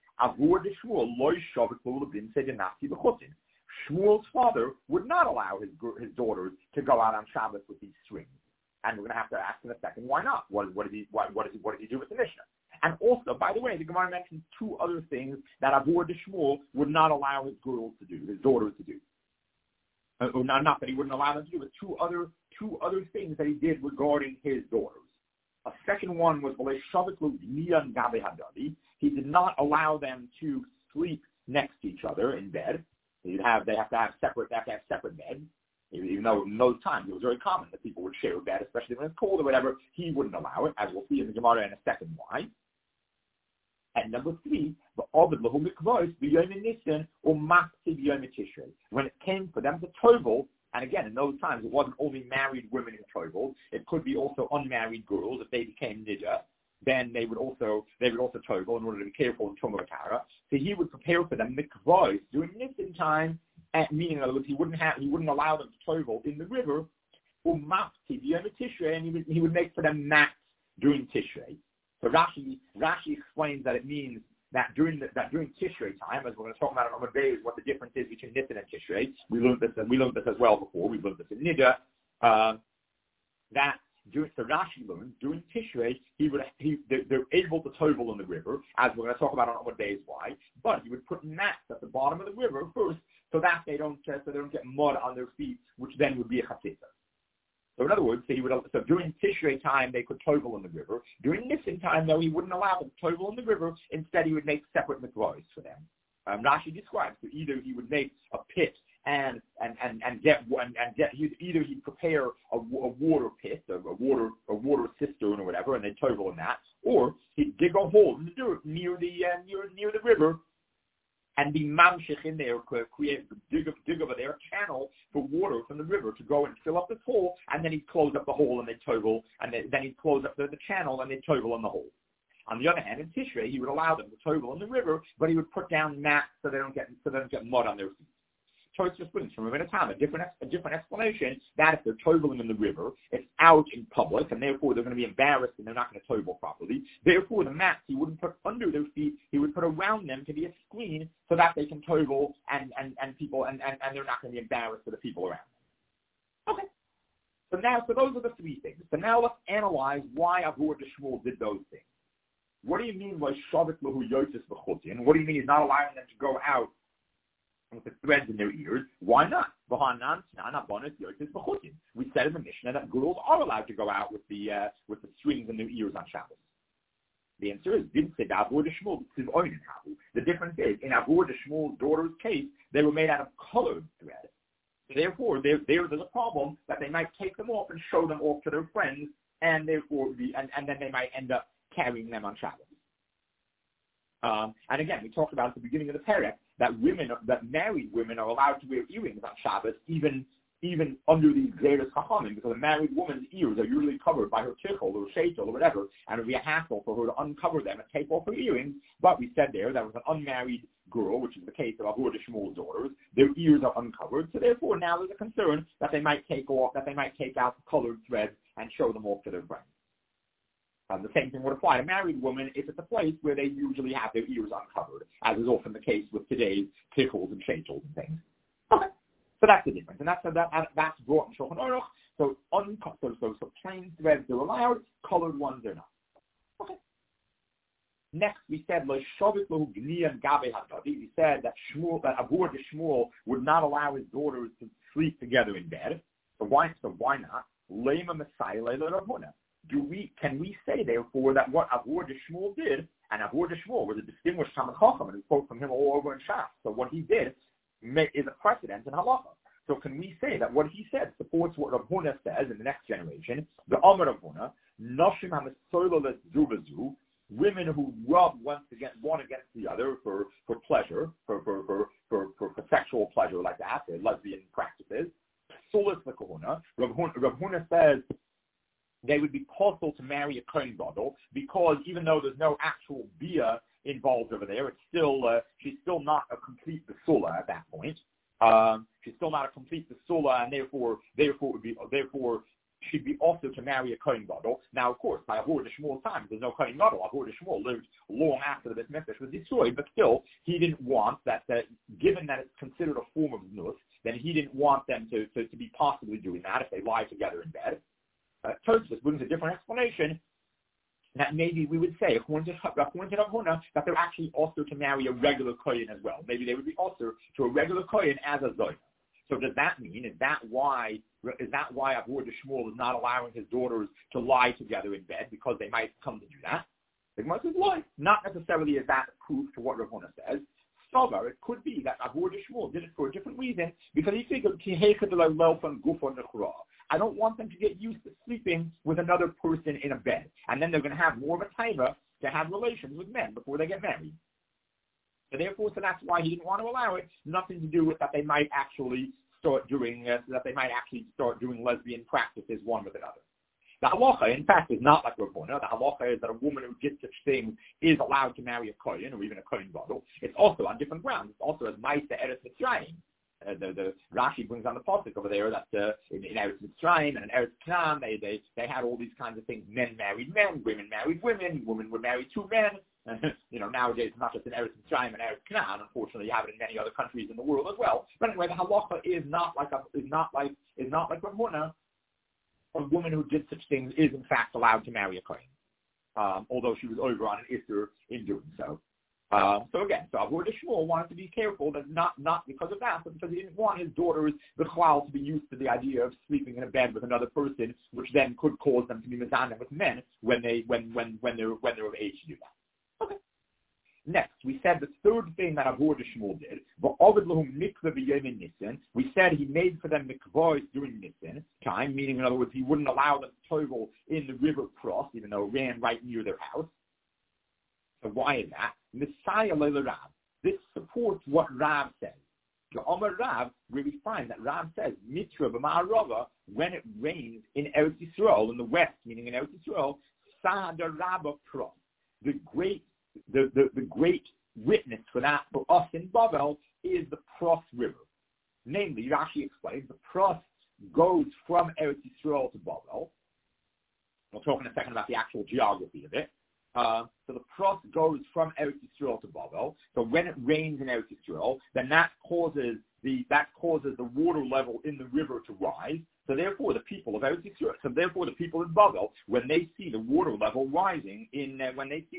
Speaker 1: Shmuel's father would not allow his daughters to go out on Shabbos with these strings. And we're going to have to ask in a second, why not? What does he do with the Mishnah? And also, by the way, the Gemara mentions two other things that Avur de Shmuel would not allow his daughters to do. Not that he wouldn't allow them to do, but two other things that he did regarding his daughters. A second one was he did not allow them to sleep next to each other in bed. They have to have separate beds. Even though in those times it was very common that people would share a bed, especially when it's cold or whatever, he wouldn't allow it, as we'll see in the Gemara in a second why. And number three, when it came for them to tovel, and again, in those times, it wasn't only married women who tovel, it could be also unmarried girls. If they became niddah, then they would also tovel in order to be careful in Tumah Tara. So he would prepare for them mikvahs during Nisan time, meaning in other words, he wouldn't allow them to tovel in the river, and he would make for them mats during Tishrei. So Rashi explains that it means that during Tishrei time, as we're going to talk about in Amud Beis, what the difference is between Nisan and Tishrei. We learned this as well before. We learned this in Niddah. So Rashi learns during Tishrei they're able to tovel in the river, as we're going to talk about on Amud Beis why. But he would put mats at the bottom of the river first, so that they don't get mud on their feet, which then would be a chatzitza. So in other words, so during Tishrei time, they could tovel in the river. During Nisan time, though, he wouldn't allow them to tovel in the river. Instead, he would make separate mikvahs for them. Rashi describes, so either he would make a pit he'd prepare a water pit, a water cistern or whatever, and they'd tovel in that, or he'd dig a hole in the dirt near the river, and be mamshich in there, dig over there a channel for water from the river to go and fill up this hole, and then he'd close up the hole and they'd tovel, and then he'd close up the channel and they'd tovel in the hole. On the other hand, in Tishrei, he would allow them to tovel in the river, but he would put down mats so they don't get mud on their feet. Tosfos brings from Ravina Tam a different explanation that if they're toveling in the river, it's out in public, and therefore they're going to be embarrassed and they're not going to tovel properly. Therefore, the mats he wouldn't put under their feet; he would put around them to be a screen so that they can tovel and people and they're not going to be embarrassed for the people around them. Okay. So those are the three things. So now let's analyze why Avur de Shmuel did those things. What do you mean by Shavik Lahu Yotis V'Chutin? What do you mean he's not allowing them to go out with the threads in their ears? Why not? We said in the Mishnah that girls are allowed to go out with the strings in their ears on Shabbos. The answer is, didn't say Avur de Shmuel. The difference is, in Avur de Shmuel's daughter's case, they were made out of colored thread. So therefore, there's a problem that they might take them off and show them off to their friends, and therefore and then they might end up carrying them on Shabbos. And again, we talked about at the beginning of the perek that married women are allowed to wear earrings on Shabbos, even under these greatest chachamim, because a married woman's ears are usually covered by her tichel or sheitel or whatever, and it would be a hassle for her to uncover them and take off her earrings. But we said there that was an unmarried girl, which is the case of Avur de Shmuel's daughters. Their ears are uncovered, so therefore now there's a concern that they might take out the colored threads and show them off to their friends. The same thing would apply to married women if it's a place where they usually have their ears uncovered, as is often the case with today's tichels and sheitels and things. Okay. So that's the difference, and that's brought in Shulchan Aruch. So plain threads are allowed, colored ones are not. Okay. Next, we said we said that Avur de Shmuel would not allow his daughters to sleep together in bed. So why not? Lema Messiah Leila Rabuna. Can we say therefore that what Avur de Shmuel did, and Avur de Shmuel was a distinguished Talmid Chacham, and we quote from him all over in Shas. So what he did is a precedent in halacha. So can we say that what he said supports what Rav Huna says in the next generation? The Amar Rav Huna, Noshim HaMesoiloles Zubazu, women who rub one against the other for pleasure, for sexual pleasure like that, lesbian practices. Solis L'Kahuna. Rav Huna says they would be possible to marry a Kohen Gadol because even though there's no actual bia involved over there, it's still she's still not a complete basula at that point. She's still not a complete basula, and therefore she'd be also to marry a Kohen Gadol. Now, of course, by Avur de Shmuel's time, there's no Kohen Gadol. Avur de Shmuel lived long after the Beit Mikdash was destroyed, but still, he didn't want that given that it's considered a form of znus, then he didn't want them to be possibly doing that if they lie together in bed. Tosfos brings a different explanation that maybe we would say, according to Rav Huna, that they're actually also to marry a regular Kohen as well. Maybe they would be also to a regular Kohen as a Zoyna. So does that mean, is that why Avur de Shmuel is not allowing his daughters to lie together in bed because they might come to do that? The Gemara says, why? Not necessarily is that proof to what Rav Huna says. Sober, it could be that Avur de Shmuel did it for a different reason because he figured, I don't want them to get used to sleeping with another person in a bed. And then they're going to have more of a taiva to have relations with men before they get married. So therefore, that's why he didn't want to allow it. Nothing to do with that they might actually start doing lesbian practices one with another. The halacha, in fact, is not like Rav Huna. The halacha is that a woman who did such things is allowed to marry a kohen or even a kohen gadol. It's also on different grounds. It's also as Ma'aseh Eretz Mitzrayim. The Rashi brings on the pasuk over there that in Eretz Mitzrayim and in Eretz Canaan they had all these kinds of things. Men married men, women married women, women would marry two men. Nowadays it's not just in Eretz Mitzrayim and Eretz Canaan. Unfortunately, you have it in many other countries in the world as well. But anyway, the halacha is not like Rav Huna. A woman who did such things is in fact allowed to marry a kohen, although she was over on an issur in doing so. So Avur de Shmuel wanted to be careful that not because of that, but because he didn't want his daughters, the Chal, to be used to the idea of sleeping in a bed with another person, which then could cause them to be mezanim with men when they're of age to do that. Okay. Next, we said the third thing that Avur de Shmuel did, we said he made for them mikvahs during Nisan time, meaning in other words, he wouldn't allow them to tovel in the river cross, even though it ran right near their house. So why is that? Messiah Leila Rav. This supports what Rav says. The Omer Rav, where we find that Rav says, Mitra b'ma'arava, when it rains in Eretz Yisrael, in the west, meaning in Eretz Yisrael, Sa'ada Rabba Pros. The great witness for that for us in Bavel is the Pros River. Namely, Rashi explains, the Pros goes from Eretz Yisrael to Bavel. We'll talk in a second about the actual geography of it. So the Pros goes from Eretz Yisrael to Bavel. So when it rains in Eretz Yisrael, then that causes the water level in the river to rise. So therefore, the people of Eretz Yisrael, in Bavel, when they see the water level rising in the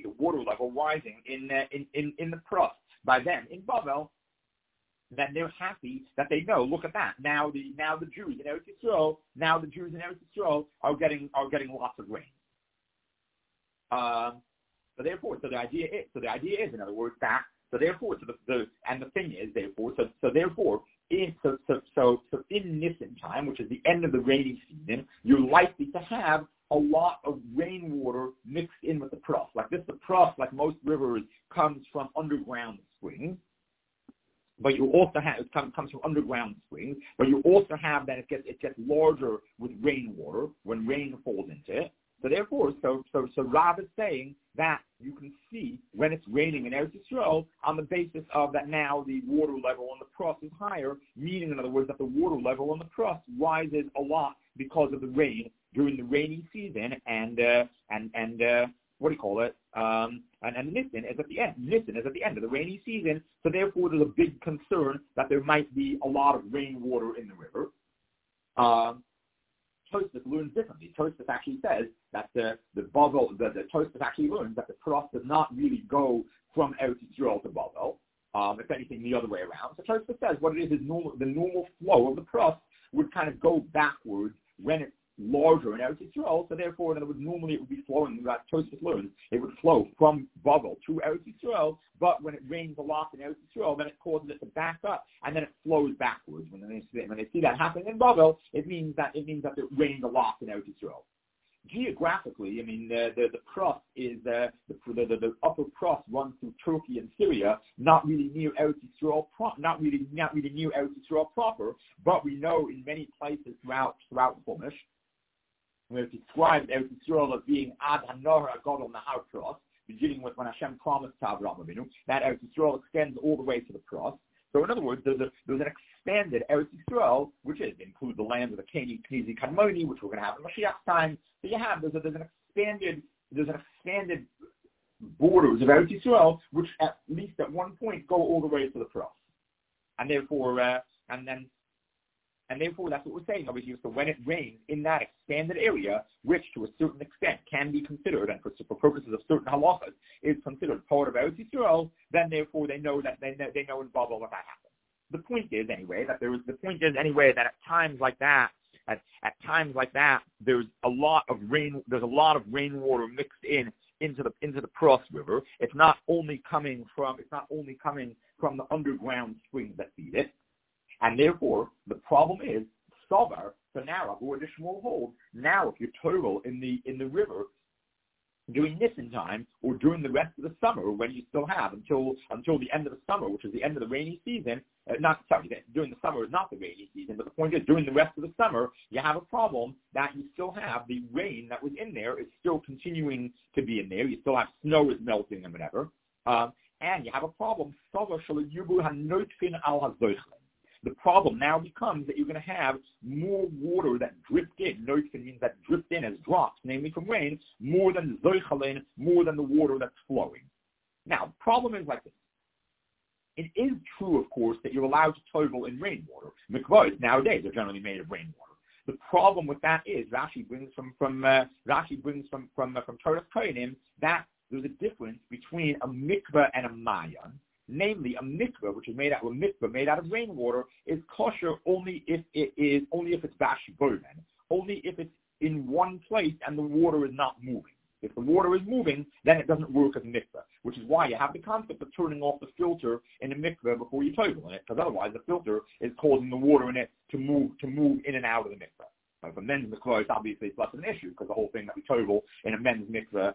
Speaker 1: Pros by them in Bavel, then they're happy that they know. Look at that! Now the Jews in Eretz Yisrael are getting lots of rain. So the idea is, in other words, that. So therefore, the thing is, therefore, in Nisan time, which is the end of the rainy season, you're likely to have a lot of rainwater mixed in with the pros. Like this, the pros, like most rivers, comes from underground springs. But you also have, it comes from underground springs, but you also have that it gets larger with rainwater when rain falls into it. So therefore, so Rav is saying that you can see when it's raining in Eretz Yisrael on the basis of that now the water level on the pros is higher, meaning in other words that the water level on the pros rises a lot because of the rain during the rainy season and what do you call it? And Nisan is at the end. Nisan is at the end of the rainy season, so therefore there's a big concern that there might be a lot of rainwater in the river. Tosfos learns differently. Tosfos actually says that the Tosfos actually learns that the pros does not really go from Eretz Yisrael to Bavel. If anything, the other way around. So Tosfos says what it is the normal flow of the pros would kind of go backwards when it's larger in Eretz Yisrael, so therefore, in other words, normally it would be flowing, that Tosfos learns, it would flow from Bavel to Eretz Yisrael, but when it rains a lot in Eretz Yisrael, then it causes it to back up, and then it flows backwards. When they see that happening in Bavel, it means that it rains a lot in Eretz Yisrael. Geographically, I mean, the pros is the upper pros runs through Turkey and Syria, not really near Eretz Yisrael, not really near Eretz Yisrael proper, but we know in many places throughout Chumash, where it describes Eretz Yisrael as being Ad HaNahar HaGadol Nahar Pros, beginning with when Hashem promised to Avraham Avinu, that Eretz Yisrael extends all the way to the Pros. So in other words, there's an expanded Eretz Yisrael, which includes the lands of the Kenizi Kadmoni, which we're going to have in Mashiach's time. So you have there's an expanded borders of Eretz Yisrael, which at least at one point go all the way to the Pros, and therefore that's what we're saying over here. So when it rains in that expanded area, which to a certain extent can be considered, and for purposes of certain halachas, is considered part of Eretz Yisrael, then therefore they know that they know in Bavel what that happens. The point is anyway that at times like that, there's a lot of rainwater mixed into the Pros River. It's not only coming from the underground springs that feed it. And therefore, the problem is, Sovar, so now, or the Shmuel holds, now if you're total in the river during Nisan time, or during the rest of the summer, when you still have, until the end of the summer, which is the end of the rainy season, during the summer is not the rainy season, but the point is, during the rest of the summer, you have a problem that you still have the rain that was in there is still continuing to be in there, you still have snow is melting and whatever, and you have a problem, Sovar Shalom Yubu HaNoitfin Al HaZoichlin. The problem now becomes that you're going to have more water that dripped in. Noitfin means that dripped in as drops, namely from rain, more than zoichalin, more than the water that's flowing. Now, the problem is like this. It is true, of course, that you're allowed to tovel in rainwater. Mikvahs nowadays are generally made of rainwater. The problem with that is Rashi brings from Torah Kohanim that there's a difference between a mikvah and a mayan. Namely, a mikvah, which is made out of rainwater, is kosher only if it's bashboden, only if it's in one place and the water is not moving. If the water is moving, then it doesn't work as a mikvah, which is why you have the concept of turning off the filter in a mikvah before you tovel in it, because otherwise the filter is causing the water in it to move in and out of the mikvah. For men's mikvah, obviously it's less of an issue because the whole thing that we tovel in a men's mikvah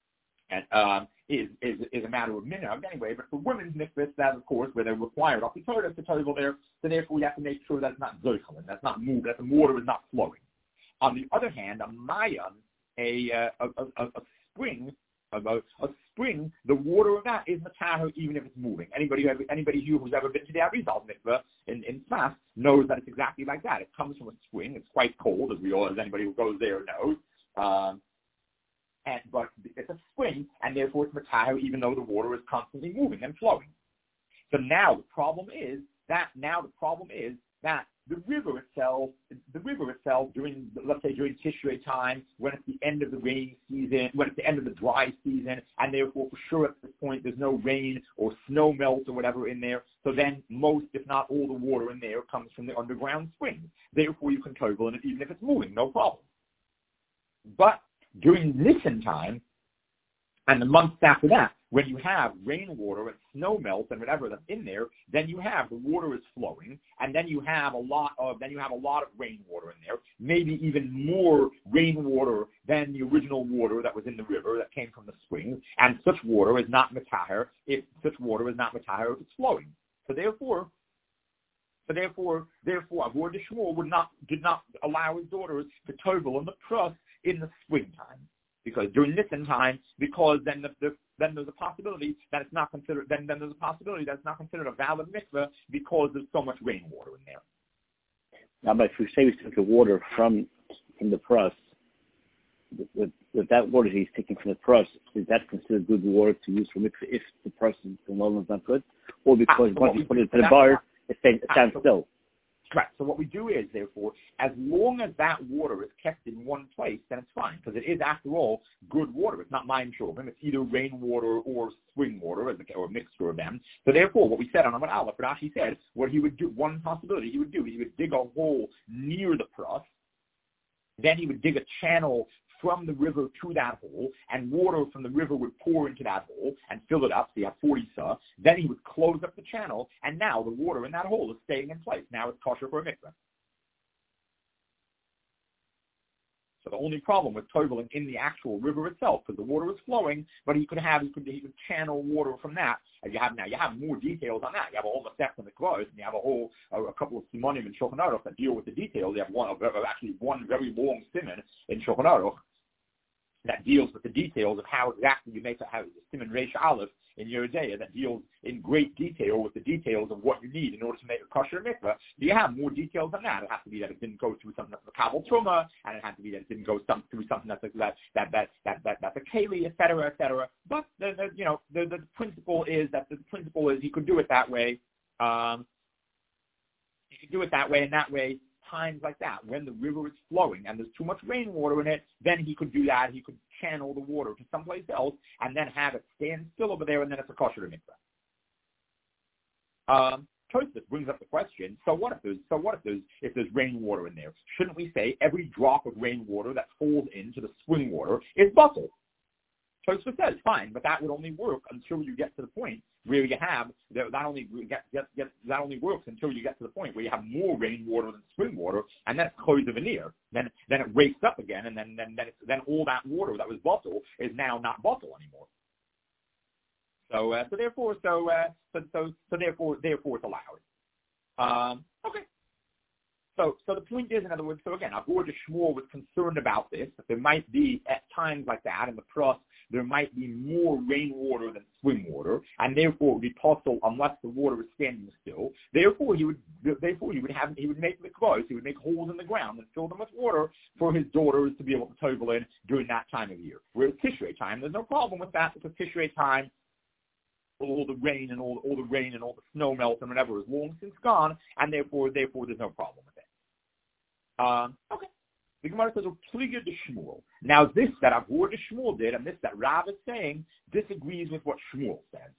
Speaker 1: is a matter of minhag anyway, but for women's mikvahs, that of course where they're required off the Torah to tovel there, so therefore you have to make sure that it's not zoichalin, that's not moved, that the water is not flowing. On the other hand, a mayan, a spring, the water of that is mataher even if it's moving. Anybody who's ever been to the Arizal mikvah in Smas knows that it's exactly like that. It comes from a spring. It's quite cold, as anybody who goes there knows. But it's a spring, and therefore it's mataher even though the water is constantly moving and flowing. So now the problem is that the river itself during, let's say during Tishrei time, when it's the end of the rainy season, when it's the end of the dry season, and therefore for sure at this point there's no rain or snow melt or whatever in there, so then most, if not all the water in there comes from the underground springs. Therefore you can tovel in it even if it's moving, no problem. But during Nisan time, and the months after that, when you have rainwater and snow melt and whatever that's in there, then you have the water is flowing, and then you have a lot of rainwater in there, maybe even more rainwater than the original water that was in the river that came from the springs, and such water is not metaher if it's flowing. So therefore, Avur de Shmuel did not allow his daughters to tovel in the press in the springtime, because during Nisan time, because then there's a possibility that it's not considered. Then there's a possibility that it's not considered a valid mikveh because there's so much rainwater in there.
Speaker 3: Now, but if we say we took the water from the press, with that water he's taking from the press, is that considered good water to use for mikveh if the press is not good, or because once you put it in the bar, it stands still?
Speaker 1: Right. So what we do is, therefore, as long as that water is kept in one place, then it's fine, because it is, after all, good water. It's not mayim shuvim. It's either rainwater or spring water, or a mixture of them. So therefore, what we said on Amud Aleph, Rashi said, what he would do, one possibility he would dig a hole near the press, then he would dig a channel from the river to that hole, and water from the river would pour into that hole and fill it up, so you have 40 sa. Then he would close up the channel, and now the water in that hole is staying in place. Now it's kosher for a mikveh. So the only problem was toveling in the actual river itself, because the water was flowing, but he could channel water from that. And you have more details on that. You have all the steps in the Klus, and you have a couple of simonim in Shulchan Aruch that deal with the details. You have one very long simon in Shulchan Aruch that deals with the details of how exactly you make the Siman Reish Aleph in Yeridea that deals in great detail with the details of what you need in order to make a kosher mikveh. Do you have more details than that? It has to be that it didn't go through something that's a kabel truma, and it has to be that it didn't go through something that's a keli, et cetera, et cetera. But the principle is he could do it that way. He could do it that way, and that way. Times like that, when the river is flowing and there's too much rainwater in it, then he could do that. He could channel the water to someplace else and then have it stand still over there, and then it's a kosher mikveh. Tosfos brings up the question: so what if there's rainwater in there? Shouldn't we say every drop of rainwater that falls into the spring water is batel? Tosfos says fine, but that would only work until you get to the point where you have that only works until you get to the point where you have more rainwater than spring water, and then it's closed of veneer. Then it wakes up again, and then all that water that was batel is now not batel anymore. So therefore it's allowed. Okay. So the point is, in other words, so again, Avur de Shmuel was concerned about this, that there might be, at times like that, in the press, there might be more rainwater than spring water, and therefore it would be possible unless the water is standing still. Therefore he would make the clothes, he would make holes in the ground and fill them with water for his daughters to be able to tovel in during that time of year. Whereas Tishrei time, there's no problem with that, because Tishrei time, all the rain and all the snow melt and whatever is long since gone, and therefore there's no problem with it. Okay. The Gemara says, "Pliga de Shmuel." Now, this that Avur de Shmuel did, and this that Rav is saying, disagrees with what Shmuel says.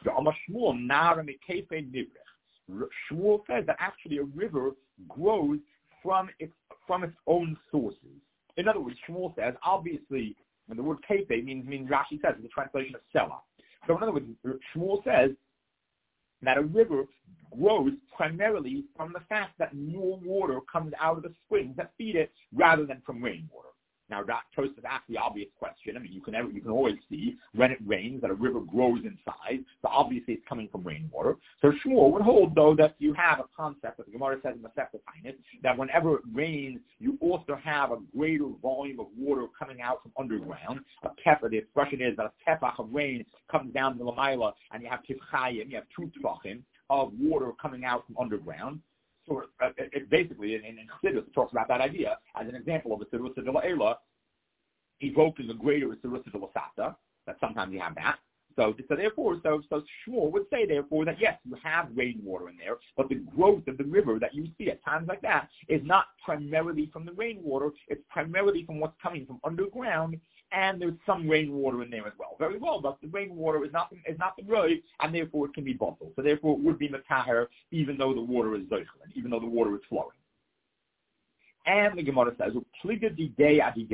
Speaker 1: Shmuel says that actually a river grows from its own sources. In other words, Shmuel says, obviously, and the word kefe means Rashi says, it's a translation of Selah. So in other words, Shmuel says that a river grows primarily from the fact that more water comes out of the springs that feed it rather than from rainwater. Now, Tosfos asked the obvious question. I mean, you can always see when it rains that a river grows in size, so obviously it's coming from rainwater. So Shmuel would hold, though, that you have a concept that the Gemara says in the Masechta Tainus, that whenever it rains, you also have a greater volume of water coming out from underground. A tefah, the expression is that a tefach of rain comes down to the Lamaila, and you have tifchayim, you have two tefachim of water coming out from underground. So it basically, in Chassidus, it talks about that idea as an example of a Sirusa de La'ela evoking a greater Sirusa de L'Sata, that sometimes you have that. So therefore Shmuel would say, therefore, that yes, you have rainwater in there, but the growth of the river that you see at times like that is not primarily from the rainwater, it's primarily from what's coming from underground, and there's some rainwater in there as well. Very well, but the rainwater is not the roy, and therefore it can be batel. So therefore it would be metaher, even though the water is zeichel, even though the water is flowing. And the Gemara says, "Pliga di day adi day,"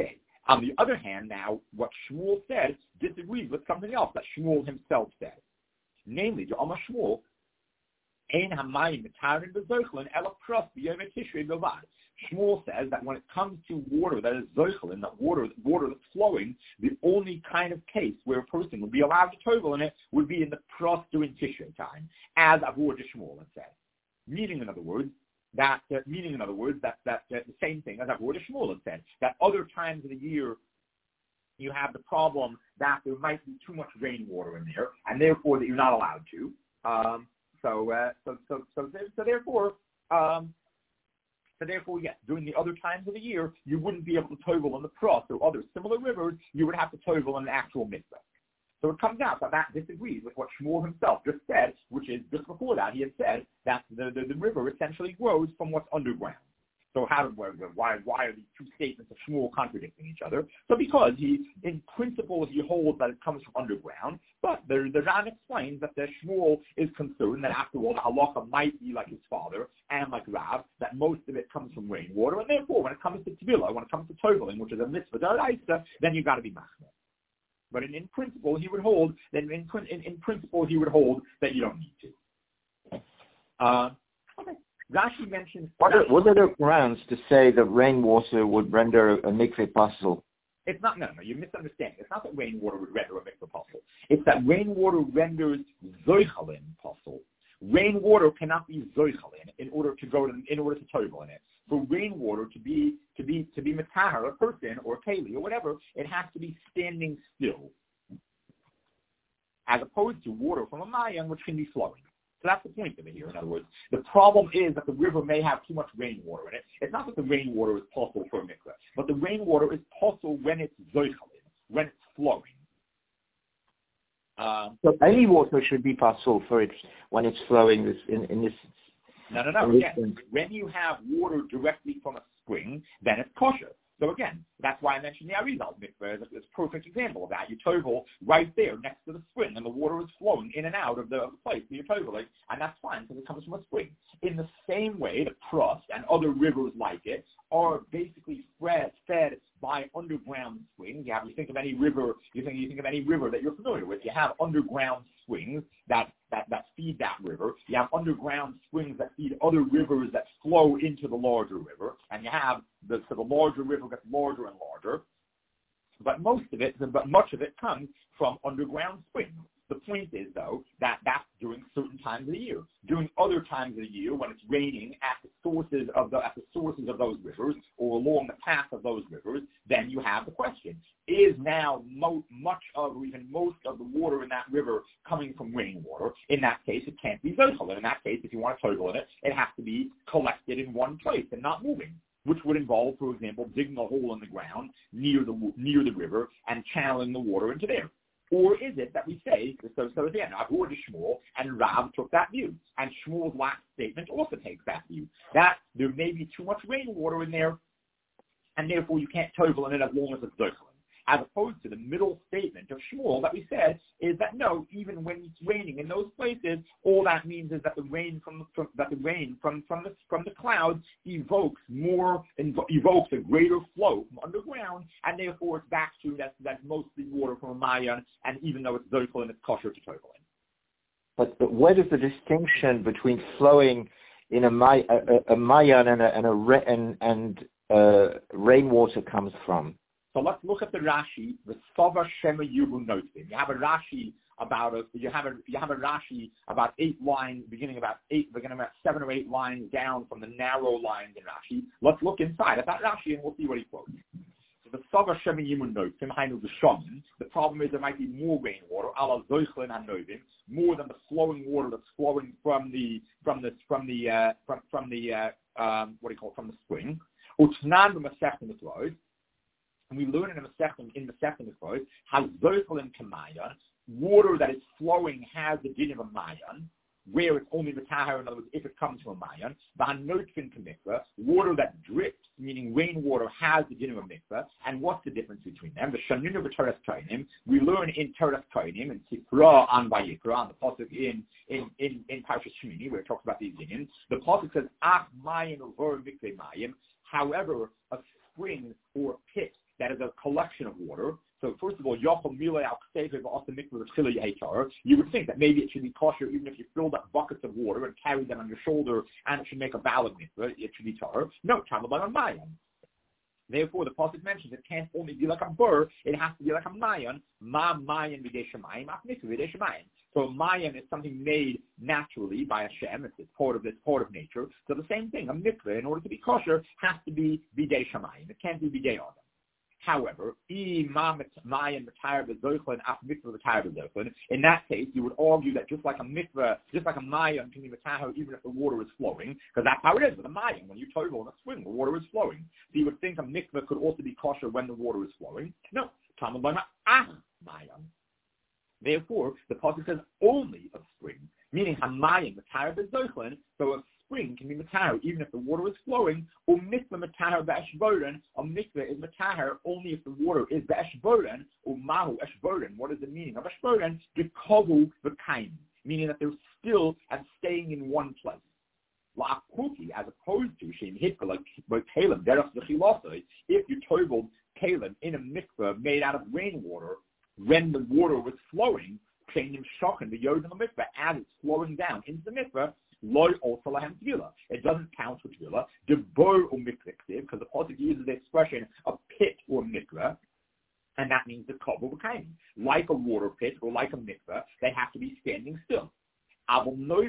Speaker 1: On the other hand, now, what Shmuel said disagrees with something else that Shmuel himself said. Namely, the Amar Shmuel, Ein hamayim mitarin b'zoichlin ela pros b'yom tishrei bilvad. Shmuel says that when it comes to water that is zoichlin, that water that's flowing, the only kind of case where a person would be allowed to tovel in it would be in the pros during Tishrei time, as Avur de Shmuel had said. Meaning, in other words, that the same thing as Avur de Shmuel had said, that other times of the year you have the problem that there might be too much rainwater in there, and therefore that you're not allowed to. So therefore, yes, during the other times of the year, you wouldn't be able to tovel in the pros or other similar rivers. You would have to tovel in an actual mikveh. So it comes out that disagrees with what Shmuel himself just said, which is just before that he had said that the river essentially grows from what's underground. So why are these two statements of Shmuel contradicting each other? So because in principle, he holds that it comes from underground, but the Ran explains that the Shmuel is concerned that after all, the halacha might be like his father and like Rav, that most of it comes from rainwater, and therefore when it comes to Tevilah, when it comes to toveling, which is a mitzvah d'oraisa, then you've got to be machmir. But in principle, he would hold that you don't need to. Okay. Rashi mentions... What
Speaker 4: are the grounds to say that rainwater would render a mikveh possible?
Speaker 1: It's not, no, you're misunderstanding. It's not that rainwater would render a mikveh possible. It's that rainwater renders zoichalin possible. Rainwater cannot be zoichalin in order to tovel in it. For rainwater to be metahar, a person or keli or whatever, it has to be standing still, as opposed to water from a mayan, which can be flowing. So that's the point of it here. In other words, the problem is that the river may have too much rainwater in it. It's not that the rainwater is possible for a mikveh, but the rainwater is possible when it's zoichalin, when it's flowing.
Speaker 4: So any water should be possible for it when it's flowing. In this.
Speaker 1: No. Again, when you have water directly from a spring, then it's kosher. So again, that's why I mentioned the Arizal mikveh as a perfect example of that. You tovel right there next to the spring, and the water is flowing in and out of the place that you're toveling, and that's fine because it comes from a spring. In the same way, the Pros and other rivers like it are basically fed by underground springs. You think of any river. You think of any river that you're familiar with. You have underground springs that feed that river. You have underground springs that feed other rivers that flow into the larger river, and you have the larger river gets larger and larger. But much of it comes from underground springs. The point is, though, that that's during certain times of the year. During other times of the year, when it's raining at the sources of those rivers or along the path of those rivers, then you have the question: is now much of or even most of the water in that river coming from rainwater? In that case, it can't be zochel. In that case, if you want to tovel in it, it has to be collected in one place and not moving, which would involve, for example, digging a hole in the ground near the river and channeling the water into there. Or is it that we say, so again, Avur de Shmuel and Rav took that view, and Shmuel's last statement also takes that view, that there may be too much rainwater in there, and therefore you can't tovel in it as long as it's zochel. As opposed to the middle statement of Shmuel that we said is that no, even when it's raining in those places, all that means is that the rain from the clouds evokes a greater flow from underground, and therefore it's back to that's mostly water from a mayan, and even though it's zochel and it's kosher to tovel in.
Speaker 4: But where does the distinction between flowing in a mayan and rainwater comes from?
Speaker 1: So let's look at the Rashi, the Sova Shema Yubu Notzim. You have a Rashi about 8 lines, beginning about 7 or 8 lines down from the narrow lines in Rashi. Let's look inside at that Rashi and we'll see what he quotes. So the Sova Shema Yubu Notzim, Hainu B'Shamim. The problem is there might be more rainwater, ala Zoichlin and Novim, more than the flowing water that's flowing from the spring. Utnan b'Masechta Mitzvot. And we learn in the second quote, how zoichalin kamayan, water that is flowing has the din of a mayan, where it's only the tahar, in other words, if it comes from a mayan. V'hanotfin kamikvah, water that drips, meaning rainwater, has the din of a mikvah. And what's the difference between them? The shaninu v'teres kainim, we learn in Teres Kainim, in Sifra on Vayikra, on the pasuk in Parshas Shemini, where it talks about these dins. The pasuk says, ach mayan over mikveh mayim. However, a spring or a pit that is a collection of water. So first of all, you would think that maybe it should be kosher even if you filled up buckets of water and carried them on your shoulder, and it should make a valid mikveh. It should be tahor. No, Tamaban Mayan. Therefore, the pasuk mentions it can't only be like a burr; it has to be like a mayan. Ma mayan b'dei shemayim, af mikveh b'dei shemayim. So mayan is something made naturally by Hashem. It's part of nature. So the same thing, a mikveh, in order to be kosher, has to be b'dei shemayim. It can't be b'dei adam. However, in that case, you would argue that just like a mikveh, just like a mayan can be metaher even if the water is flowing, because that's how it is with a mayan. When you tovel in a swing, the water is flowing. So you would think a mikveh could also be kosher when the water is flowing. No, mayan. Therefore, the pasuk says only a spring, meaning a mayan metaher b'zoichlin, so a spring can be metaher even if the water is flowing. Or mikveh metaher b'eshboden. A mikveh is metaher only if the water is b'eshboden. Or mahu eshboden. What is the meaning of eshboden? Gekavu v'kaim, meaning that they're still and staying in one place. La'akuti, as opposed to shem hitka, like kalim derech zechilosai. If you toveled kalim in a mikveh made out of rainwater when the water was flowing, changing shochin the yod in the mikveh as it's flowing down into the mikveh. It doesn't count for tefillah. Debor or mikveh, because the pasuk uses the expression a pit or mikveh, and that means the kavod b'kaim. Like a water pit or like a mikveh, they have to be standing still. On the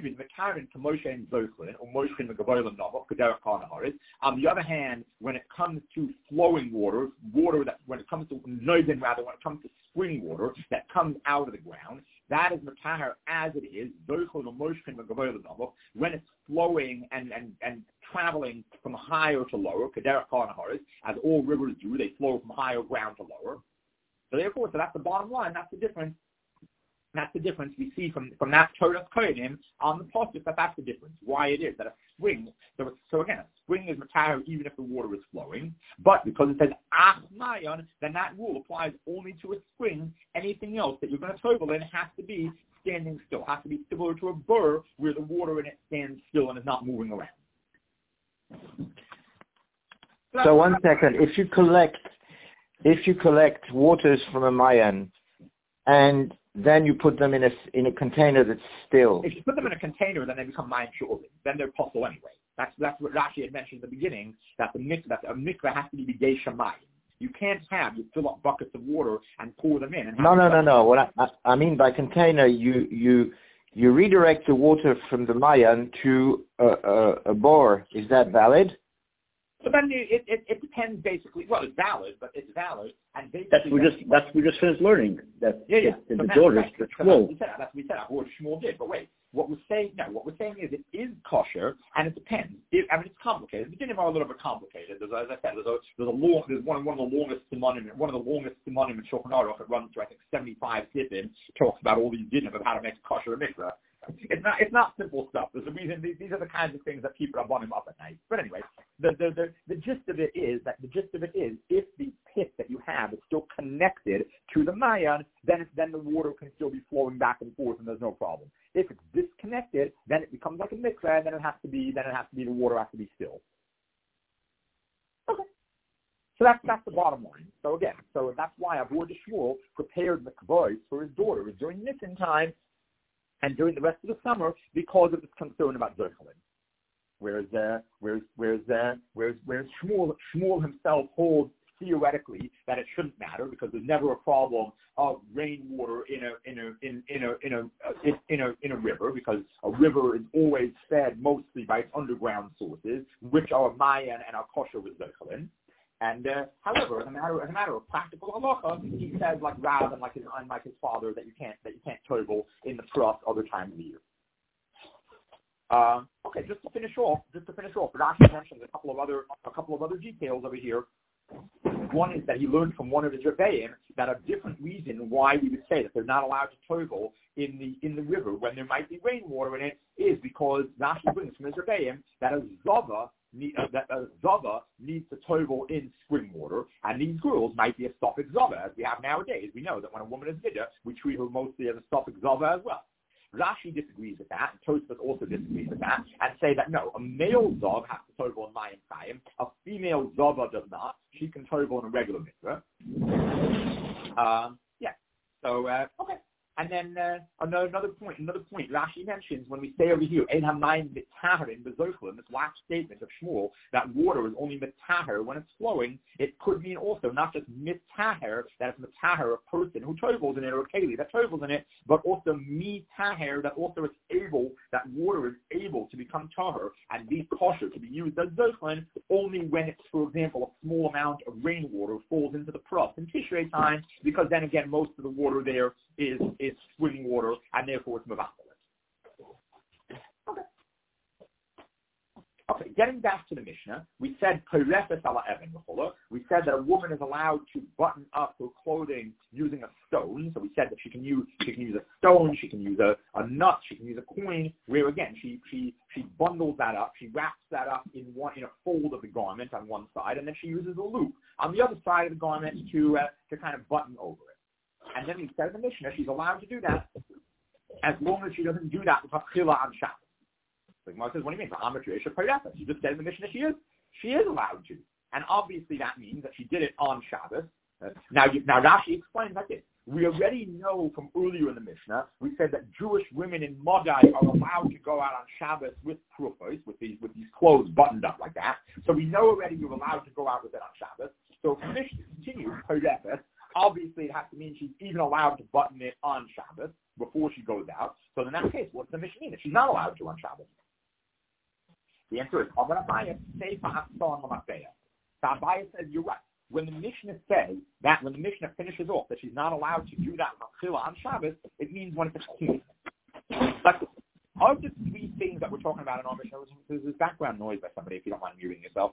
Speaker 1: other hand, when it comes to flowing water when it comes to spring water that comes out of the ground, that is metaher as it is, when it's flowing and traveling from higher to lower, as all rivers do, they flow from higher ground to lower. So therefore, that's the bottom line, that's the difference. That's the difference we see from that Torah Kohanim on the pasuk. That's the difference. Why it is that a spring. So again, a spring is metaher even if the water is flowing. But because it says ach mayan, then that rule applies only to a spring. Anything else that you're going to tovel in has to be standing still. Has to be similar to a burr where the water in it stands still and is not moving around.
Speaker 4: So 1 second. If you collect waters from a mayan and then you put them in a container that's still.
Speaker 1: If you put them in a container, then they become mayim she'ulim. Then they're possible anyway. That's what Rashi had mentioned at the beginning, that a mikveh has to be b'dei shemayim. You can't you fill up buckets of water and pour them in. And
Speaker 4: No. What I mean by container, you redirect the water from the mayan to a bore. Is that valid?
Speaker 1: So then it depends basically. Well, it's valid, and basically
Speaker 3: we just finished learning that the daughters, the Shmuel.
Speaker 1: That's what we said. What Shmuel did. But wait, what we're saying is it is kosher, and it depends. It's complicated. The beginning are a little bit complicated. As I said, there's one of the longest simanim in Shulchan Aruch. It runs through 75 sifim. Talks about all these dinim of how to make kosher a mikveh. It's not simple stuff. There's a reason. These are the kinds of things that keep Rabbanim up at night. But anyway, the gist of it is if the pit that you have is still connected to the mayan, then the water can still be flowing back and forth, and there's no problem. If it's disconnected, then it becomes like a mikveh, and then the water has to be still. Okay. So that's the bottom line. So that's why Avur Shmuel prepared mikvahs for his daughters during Nisan time and during the rest of the summer because of this concern about Zerchalin. Whereas Shmuel himself holds theoretically that it shouldn't matter because there's never a problem of rainwater in a river, because a river is always fed mostly by its underground sources, which are mayan and are kosher with Zerchalin. And however, as a matter of practical halacha, he says, like Rav and like his father, that you can't tovel in the trust other times of the year. Okay, just to finish off, Rashi mentions a couple of other details over here. One is that he learned from one of his rebbeim that a different reason why we would say that they're not allowed to tovel in the river when there might be rainwater in it is because Rashi brings from his rebbeim that a zava needs to tovel in spring water, and these girls might be a Sophic Zava, as we have nowadays. We know that when a woman is Vidya, we treat her mostly as a Sophic Zava as well. Rashi disagrees with that, and Tosfos also disagrees with that, and say that no, a male dog has to tovel in Mayim Chayim, a female zava does not. She can tovel in a regular mikveh. Okay. And then another point. Rashi mentions when we say over here, "Ein hamayim mitaharin bezochlim," this last statement of Shmuel that water is only mitaher when it's flowing. It could mean also not just mitaher, that it's mitaher a person who tovels in it or a keli that tovels in it, but also mitaher that also it's able, that water is able to become tahor and be kosher to be used as zochlim only when it's, for example, a small amount of rainwater falls into the pros in Tishrei time, because then again most of the water there is swimming water, and therefore it's mevatel. Okay, getting back to the Mishnah, we said perefes ala even v'chola. We said that a woman is allowed to button up her clothing using a stone. So we said that she can use a stone, she can use a nut, she can use a coin. Where again she bundles that up, she wraps that up in a fold of the garment on one side, and then she uses a loop on the other side of the garment to kind of button over it. And then we said in the Mishnah she's allowed to do that as long as she doesn't do that with Chila on Shabbos. So Gemara says, what do you mean? You just said in the Mishnah she is allowed to. And obviously that means that she did it on Shabbos. Now Rashi explains like this. We already know from earlier in the Mishnah, we said that Jewish women in Madai are allowed to go out on Shabbos with prufos, with these clothes buttoned up like that. So we know already you're allowed to go out with it on Shabbos. So if the Mishnah continues, obviously it has to mean she's even allowed to button it on Shabbos before she goes out. So in that case, what's the Mishnah mean? That she's not allowed to on Shabbos. The answer is, Abayah says you're right. When the Mishnah says that, when the Mishnah finishes off that she's not allowed to do that on Shabbos, it means when it's a coin. Like, of the three things that we're talking about in our Mishnah, there's background noise by somebody, if you don't mind muting yourself.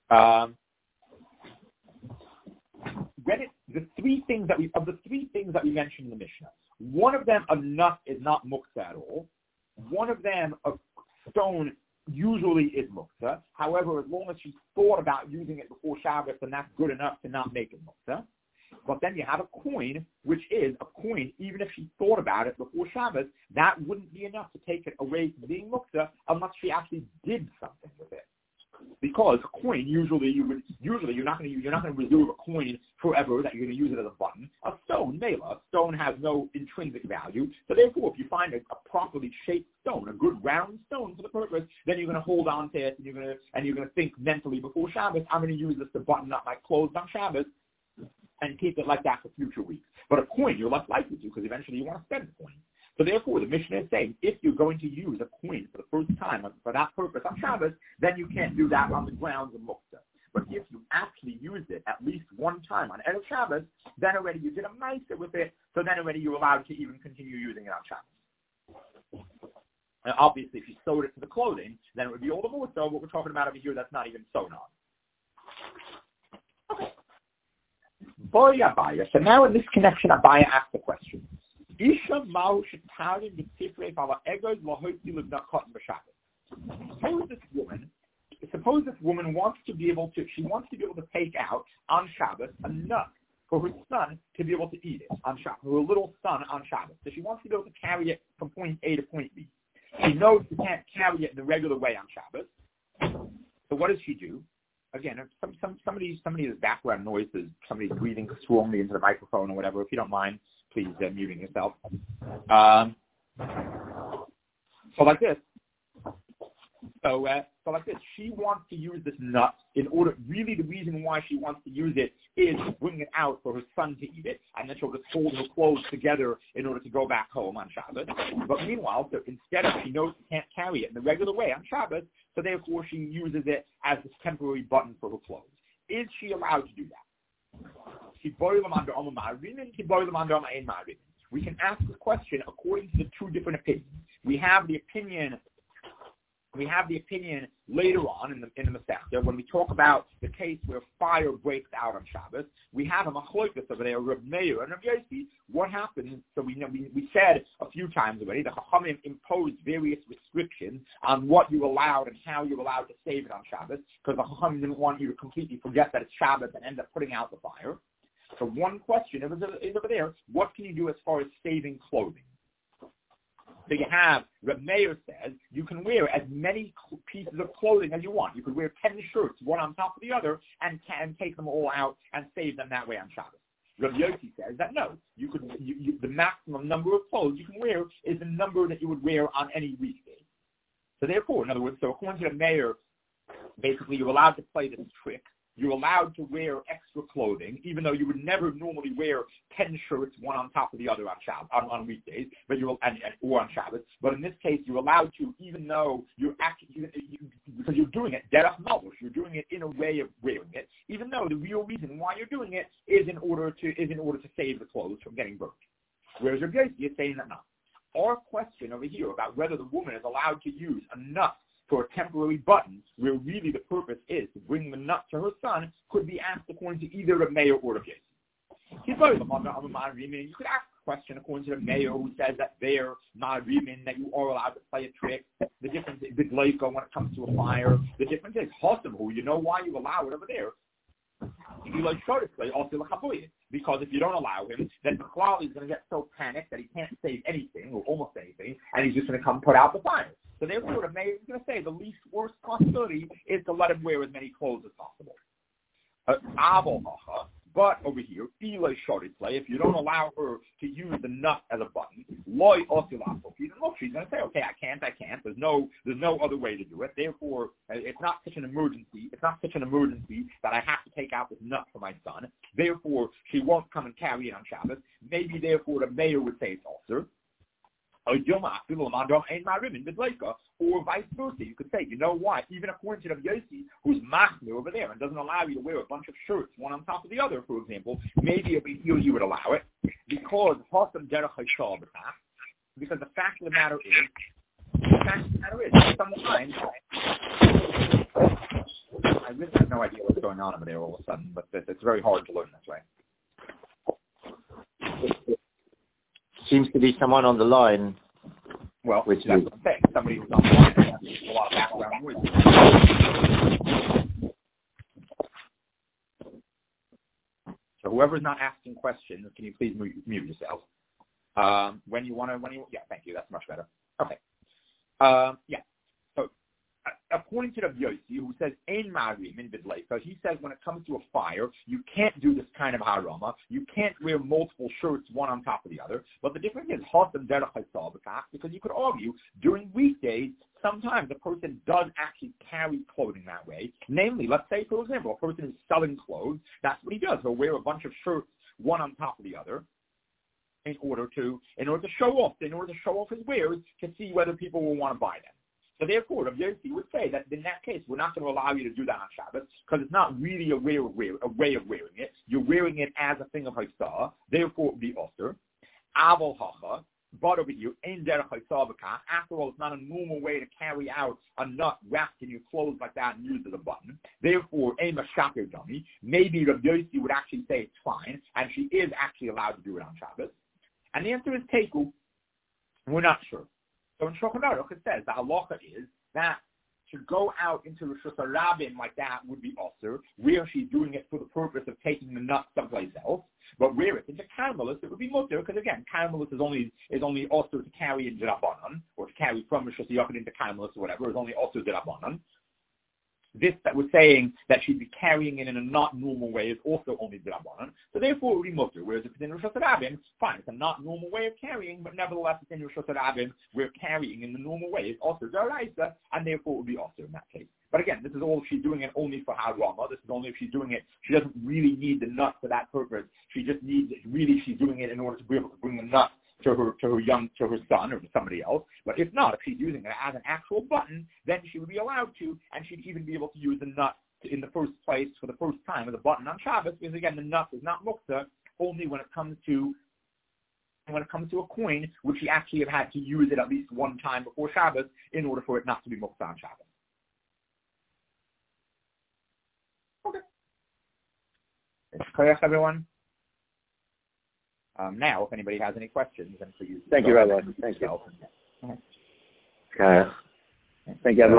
Speaker 1: The three things that we mentioned in the Mishnah, one of them, a nut, is not muktzah at all. One of them, a stone, usually is muktzah. However, as long as she thought about using it before Shabbos, then that's good enough to not make it muktzah. But then you have a coin, which is a coin, even if she thought about it before Shabbos, that wouldn't be enough to take it away from being muktzah unless she actually did something with it. Because a coin, usually you're not going to reserve a coin forever that you're going to use it as a button. A stone, Mela, a stone has no intrinsic value. So therefore, if you find a properly shaped stone, a good round stone for the purpose, then you're going to hold on to it and you're going to think mentally before Shabbos, I'm going to use this to button up my clothes on Shabbos and keep it like that for future weeks. But a coin, you're less likely to, because eventually you want to spend the coin. So therefore, the Mishnah is saying, if you're going to use a coin for the first time for that purpose on Shabbos, then you can't do that on the grounds of muktzah. But if you actually used it at least one time on Erev Shabbos, then already you did a ma'aser with it, so then already you're allowed to even continue using it on Shabbos. And obviously, if you sewed it to the clothing, then it would be all the more so. What we're talking about over here, that's not even sewn on. Okay. Boy, Abaya. So now in this connection, Abaya asked the question. Suppose this woman wants to be able to take out on Shabbos a nut for her son to be able to eat it on Shabbos, her little son on Shabbos. So she wants to be able to carry it from point A to point B. She knows she can't carry it in the regular way on Shabbos. So what does she do? Again, somebody has background noises, somebody's breathing strongly into the microphone or whatever. If you don't mind, please muting yourself. So like this. So like this, she wants to use this nut in order, really the reason why she wants to use it is to bring it out for her son to eat it, and then she'll just fold her clothes together in order to go back home on Shabbos. But meanwhile, so instead of, she knows she can't carry it in the regular way on Shabbos, so therefore she uses it as this temporary button for her clothes. Is she allowed to do that? We can ask this question according to the two different opinions. We have the opinion later on in the Masechta when we talk about the case where fire breaks out on Shabbos. We have a machlokas over there, Reb Meir and Reb Yossi. What happens? So we said a few times already the Chachamim imposed various restrictions on what you allowed and how you're allowed to save it on Shabbos, because the Chachamim didn't want you to completely forget that it's Shabbos and end up putting out the fire. So one question is over there: what can you do as far as saving clothing? So you have, Reb Meir says, you can wear as many pieces of clothing as you want. You could wear 10 shirts, one on top of the other, and take them all out and save them that way on Shabbos. Reb Yossi says that no, the maximum number of clothes you can wear is the number that you would wear on any weekday. So therefore, in other words, so according to the Meir, basically you're allowed to play this trick. You're allowed to wear extra clothing, even though you would never normally wear 10 shirts, one on top of the other on weekdays, but or on Shabbos. But in this case, you're allowed to, even though you're actually, because you're doing it derech malbush, you're doing it in a way of wearing it, even though the real reason why you're doing it is in order to save the clothes from getting burnt. Whereas Rabbi Yossi is saying that no. Our question over here about whether the woman is allowed to use a nut for a temporary button, where really the purpose is to bring the nut to her son, could be asked according to either a Meir or a Yossi. You could ask a question according to the Meir who says that they're ma'arimin, that you are allowed to play a trick. The difference is bidleika when it comes to a fire. The difference is hosavu. You know why you allow it over there. Because if you don't allow him, then the Klal is going to get so panicked that he can't save anything or almost anything, and he's just going to come put out the fire. So therefore, the Meir is going to say the least worst possibility is to let him wear as many clothes as possible. But over here, if you don't allow her to use the nut as a button, she's going to say, okay, I can't. There's no other way to do it. Therefore, it's not such an emergency. It's not such an emergency that I have to take out this nut for my son. Therefore, she won't come and carry it on Shabbos. Maybe, therefore, the Meir would say it's also. Or vice versa. You could say, you know what? Even according to the Yossi, who's machmir over there and doesn't allow you to wear a bunch of shirts, one on top of the other, for example, maybe you would allow it because the fact of the matter is, sometimes I really have no idea what's going on over there all of a sudden, but it's very hard to learn this way.
Speaker 4: Seems to be someone on the line.
Speaker 1: Well, that's what I'm saying. Somebody who's on the line has a lot of background noise. So whoever's not asking questions, can you please mute yourself? Yeah, thank you. That's much better. Okay. Yeah. So according to the Yossi, who says ein ma'arim in bidleika, he says when it comes to a fire, you can't do this kind of harama. You can't wear multiple shirts one on top of the other. But the difference is hasam derech haisal b'kach, because you could argue during weekdays sometimes a person does actually carry clothing that way. Namely, let's say for example, a person is selling clothes. That's what he does. He'll wear a bunch of shirts one on top of the other. In order to show off his wares to see whether people will want to buy them. So therefore, Rabbi Yossi would say that in that case, we're not going to allow you to do that on Shabbos because it's not really a way of wearing it. You're wearing it as a thing of haisah. Therefore, it would be osur. Aval hacha. But over here, ein derech haisah b'kach. After all, it's not a normal way to carry out a nut wrapped in your clothes like that and use it as a button. Therefore, ein mashaker dummy. Maybe Rabbi Yossi would actually say it's fine, and she is actually allowed to do it on Shabbos. And the answer is teku. We're not sure. So in Shulchan Aruch it says the halacha is that to go out into Rosh Hashanah like that would be osur, where she's doing it for the purpose of taking the nut someplace else. But where it's into Carmelis, it would be mutter, because again, Carmelis is only osur to carry in D'Rabbanan, or to carry from Rosh Hashanah into Carmelis or whatever, is only osur D'Rabbanan. This that was saying that she'd be carrying it in a not normal way is also only D'Rabbanan. So therefore it would be mutter. Whereas if it's in Rosh Hashanah, fine, it's a not normal way of carrying, but nevertheless it's in Rosh Hashanah, where carrying in the normal way is also D'Oraisa, and therefore it would be also in that case. But again, this is all if she's doing it only for Harama. This is only if she's doing it, she doesn't really need the nut for that purpose. She just needs it, really she's doing it in order to be able to bring the nut to her son or to somebody else. But if not, if she's using it as an actual button, then she would be allowed to, and she'd even be able to use the nut in the first place for the first time as a button on Shabbos, because again, the nut is not mukta only when it comes to a coin, which she actually have had to use it at least one time before Shabbos in order for it not to be mukta on Shabbos. Okay. It's clear, everyone? Now, if anybody has any questions, then please.
Speaker 3: Thank you, Rabbi. Thank you.
Speaker 4: Okay.
Speaker 3: Thank you, everyone.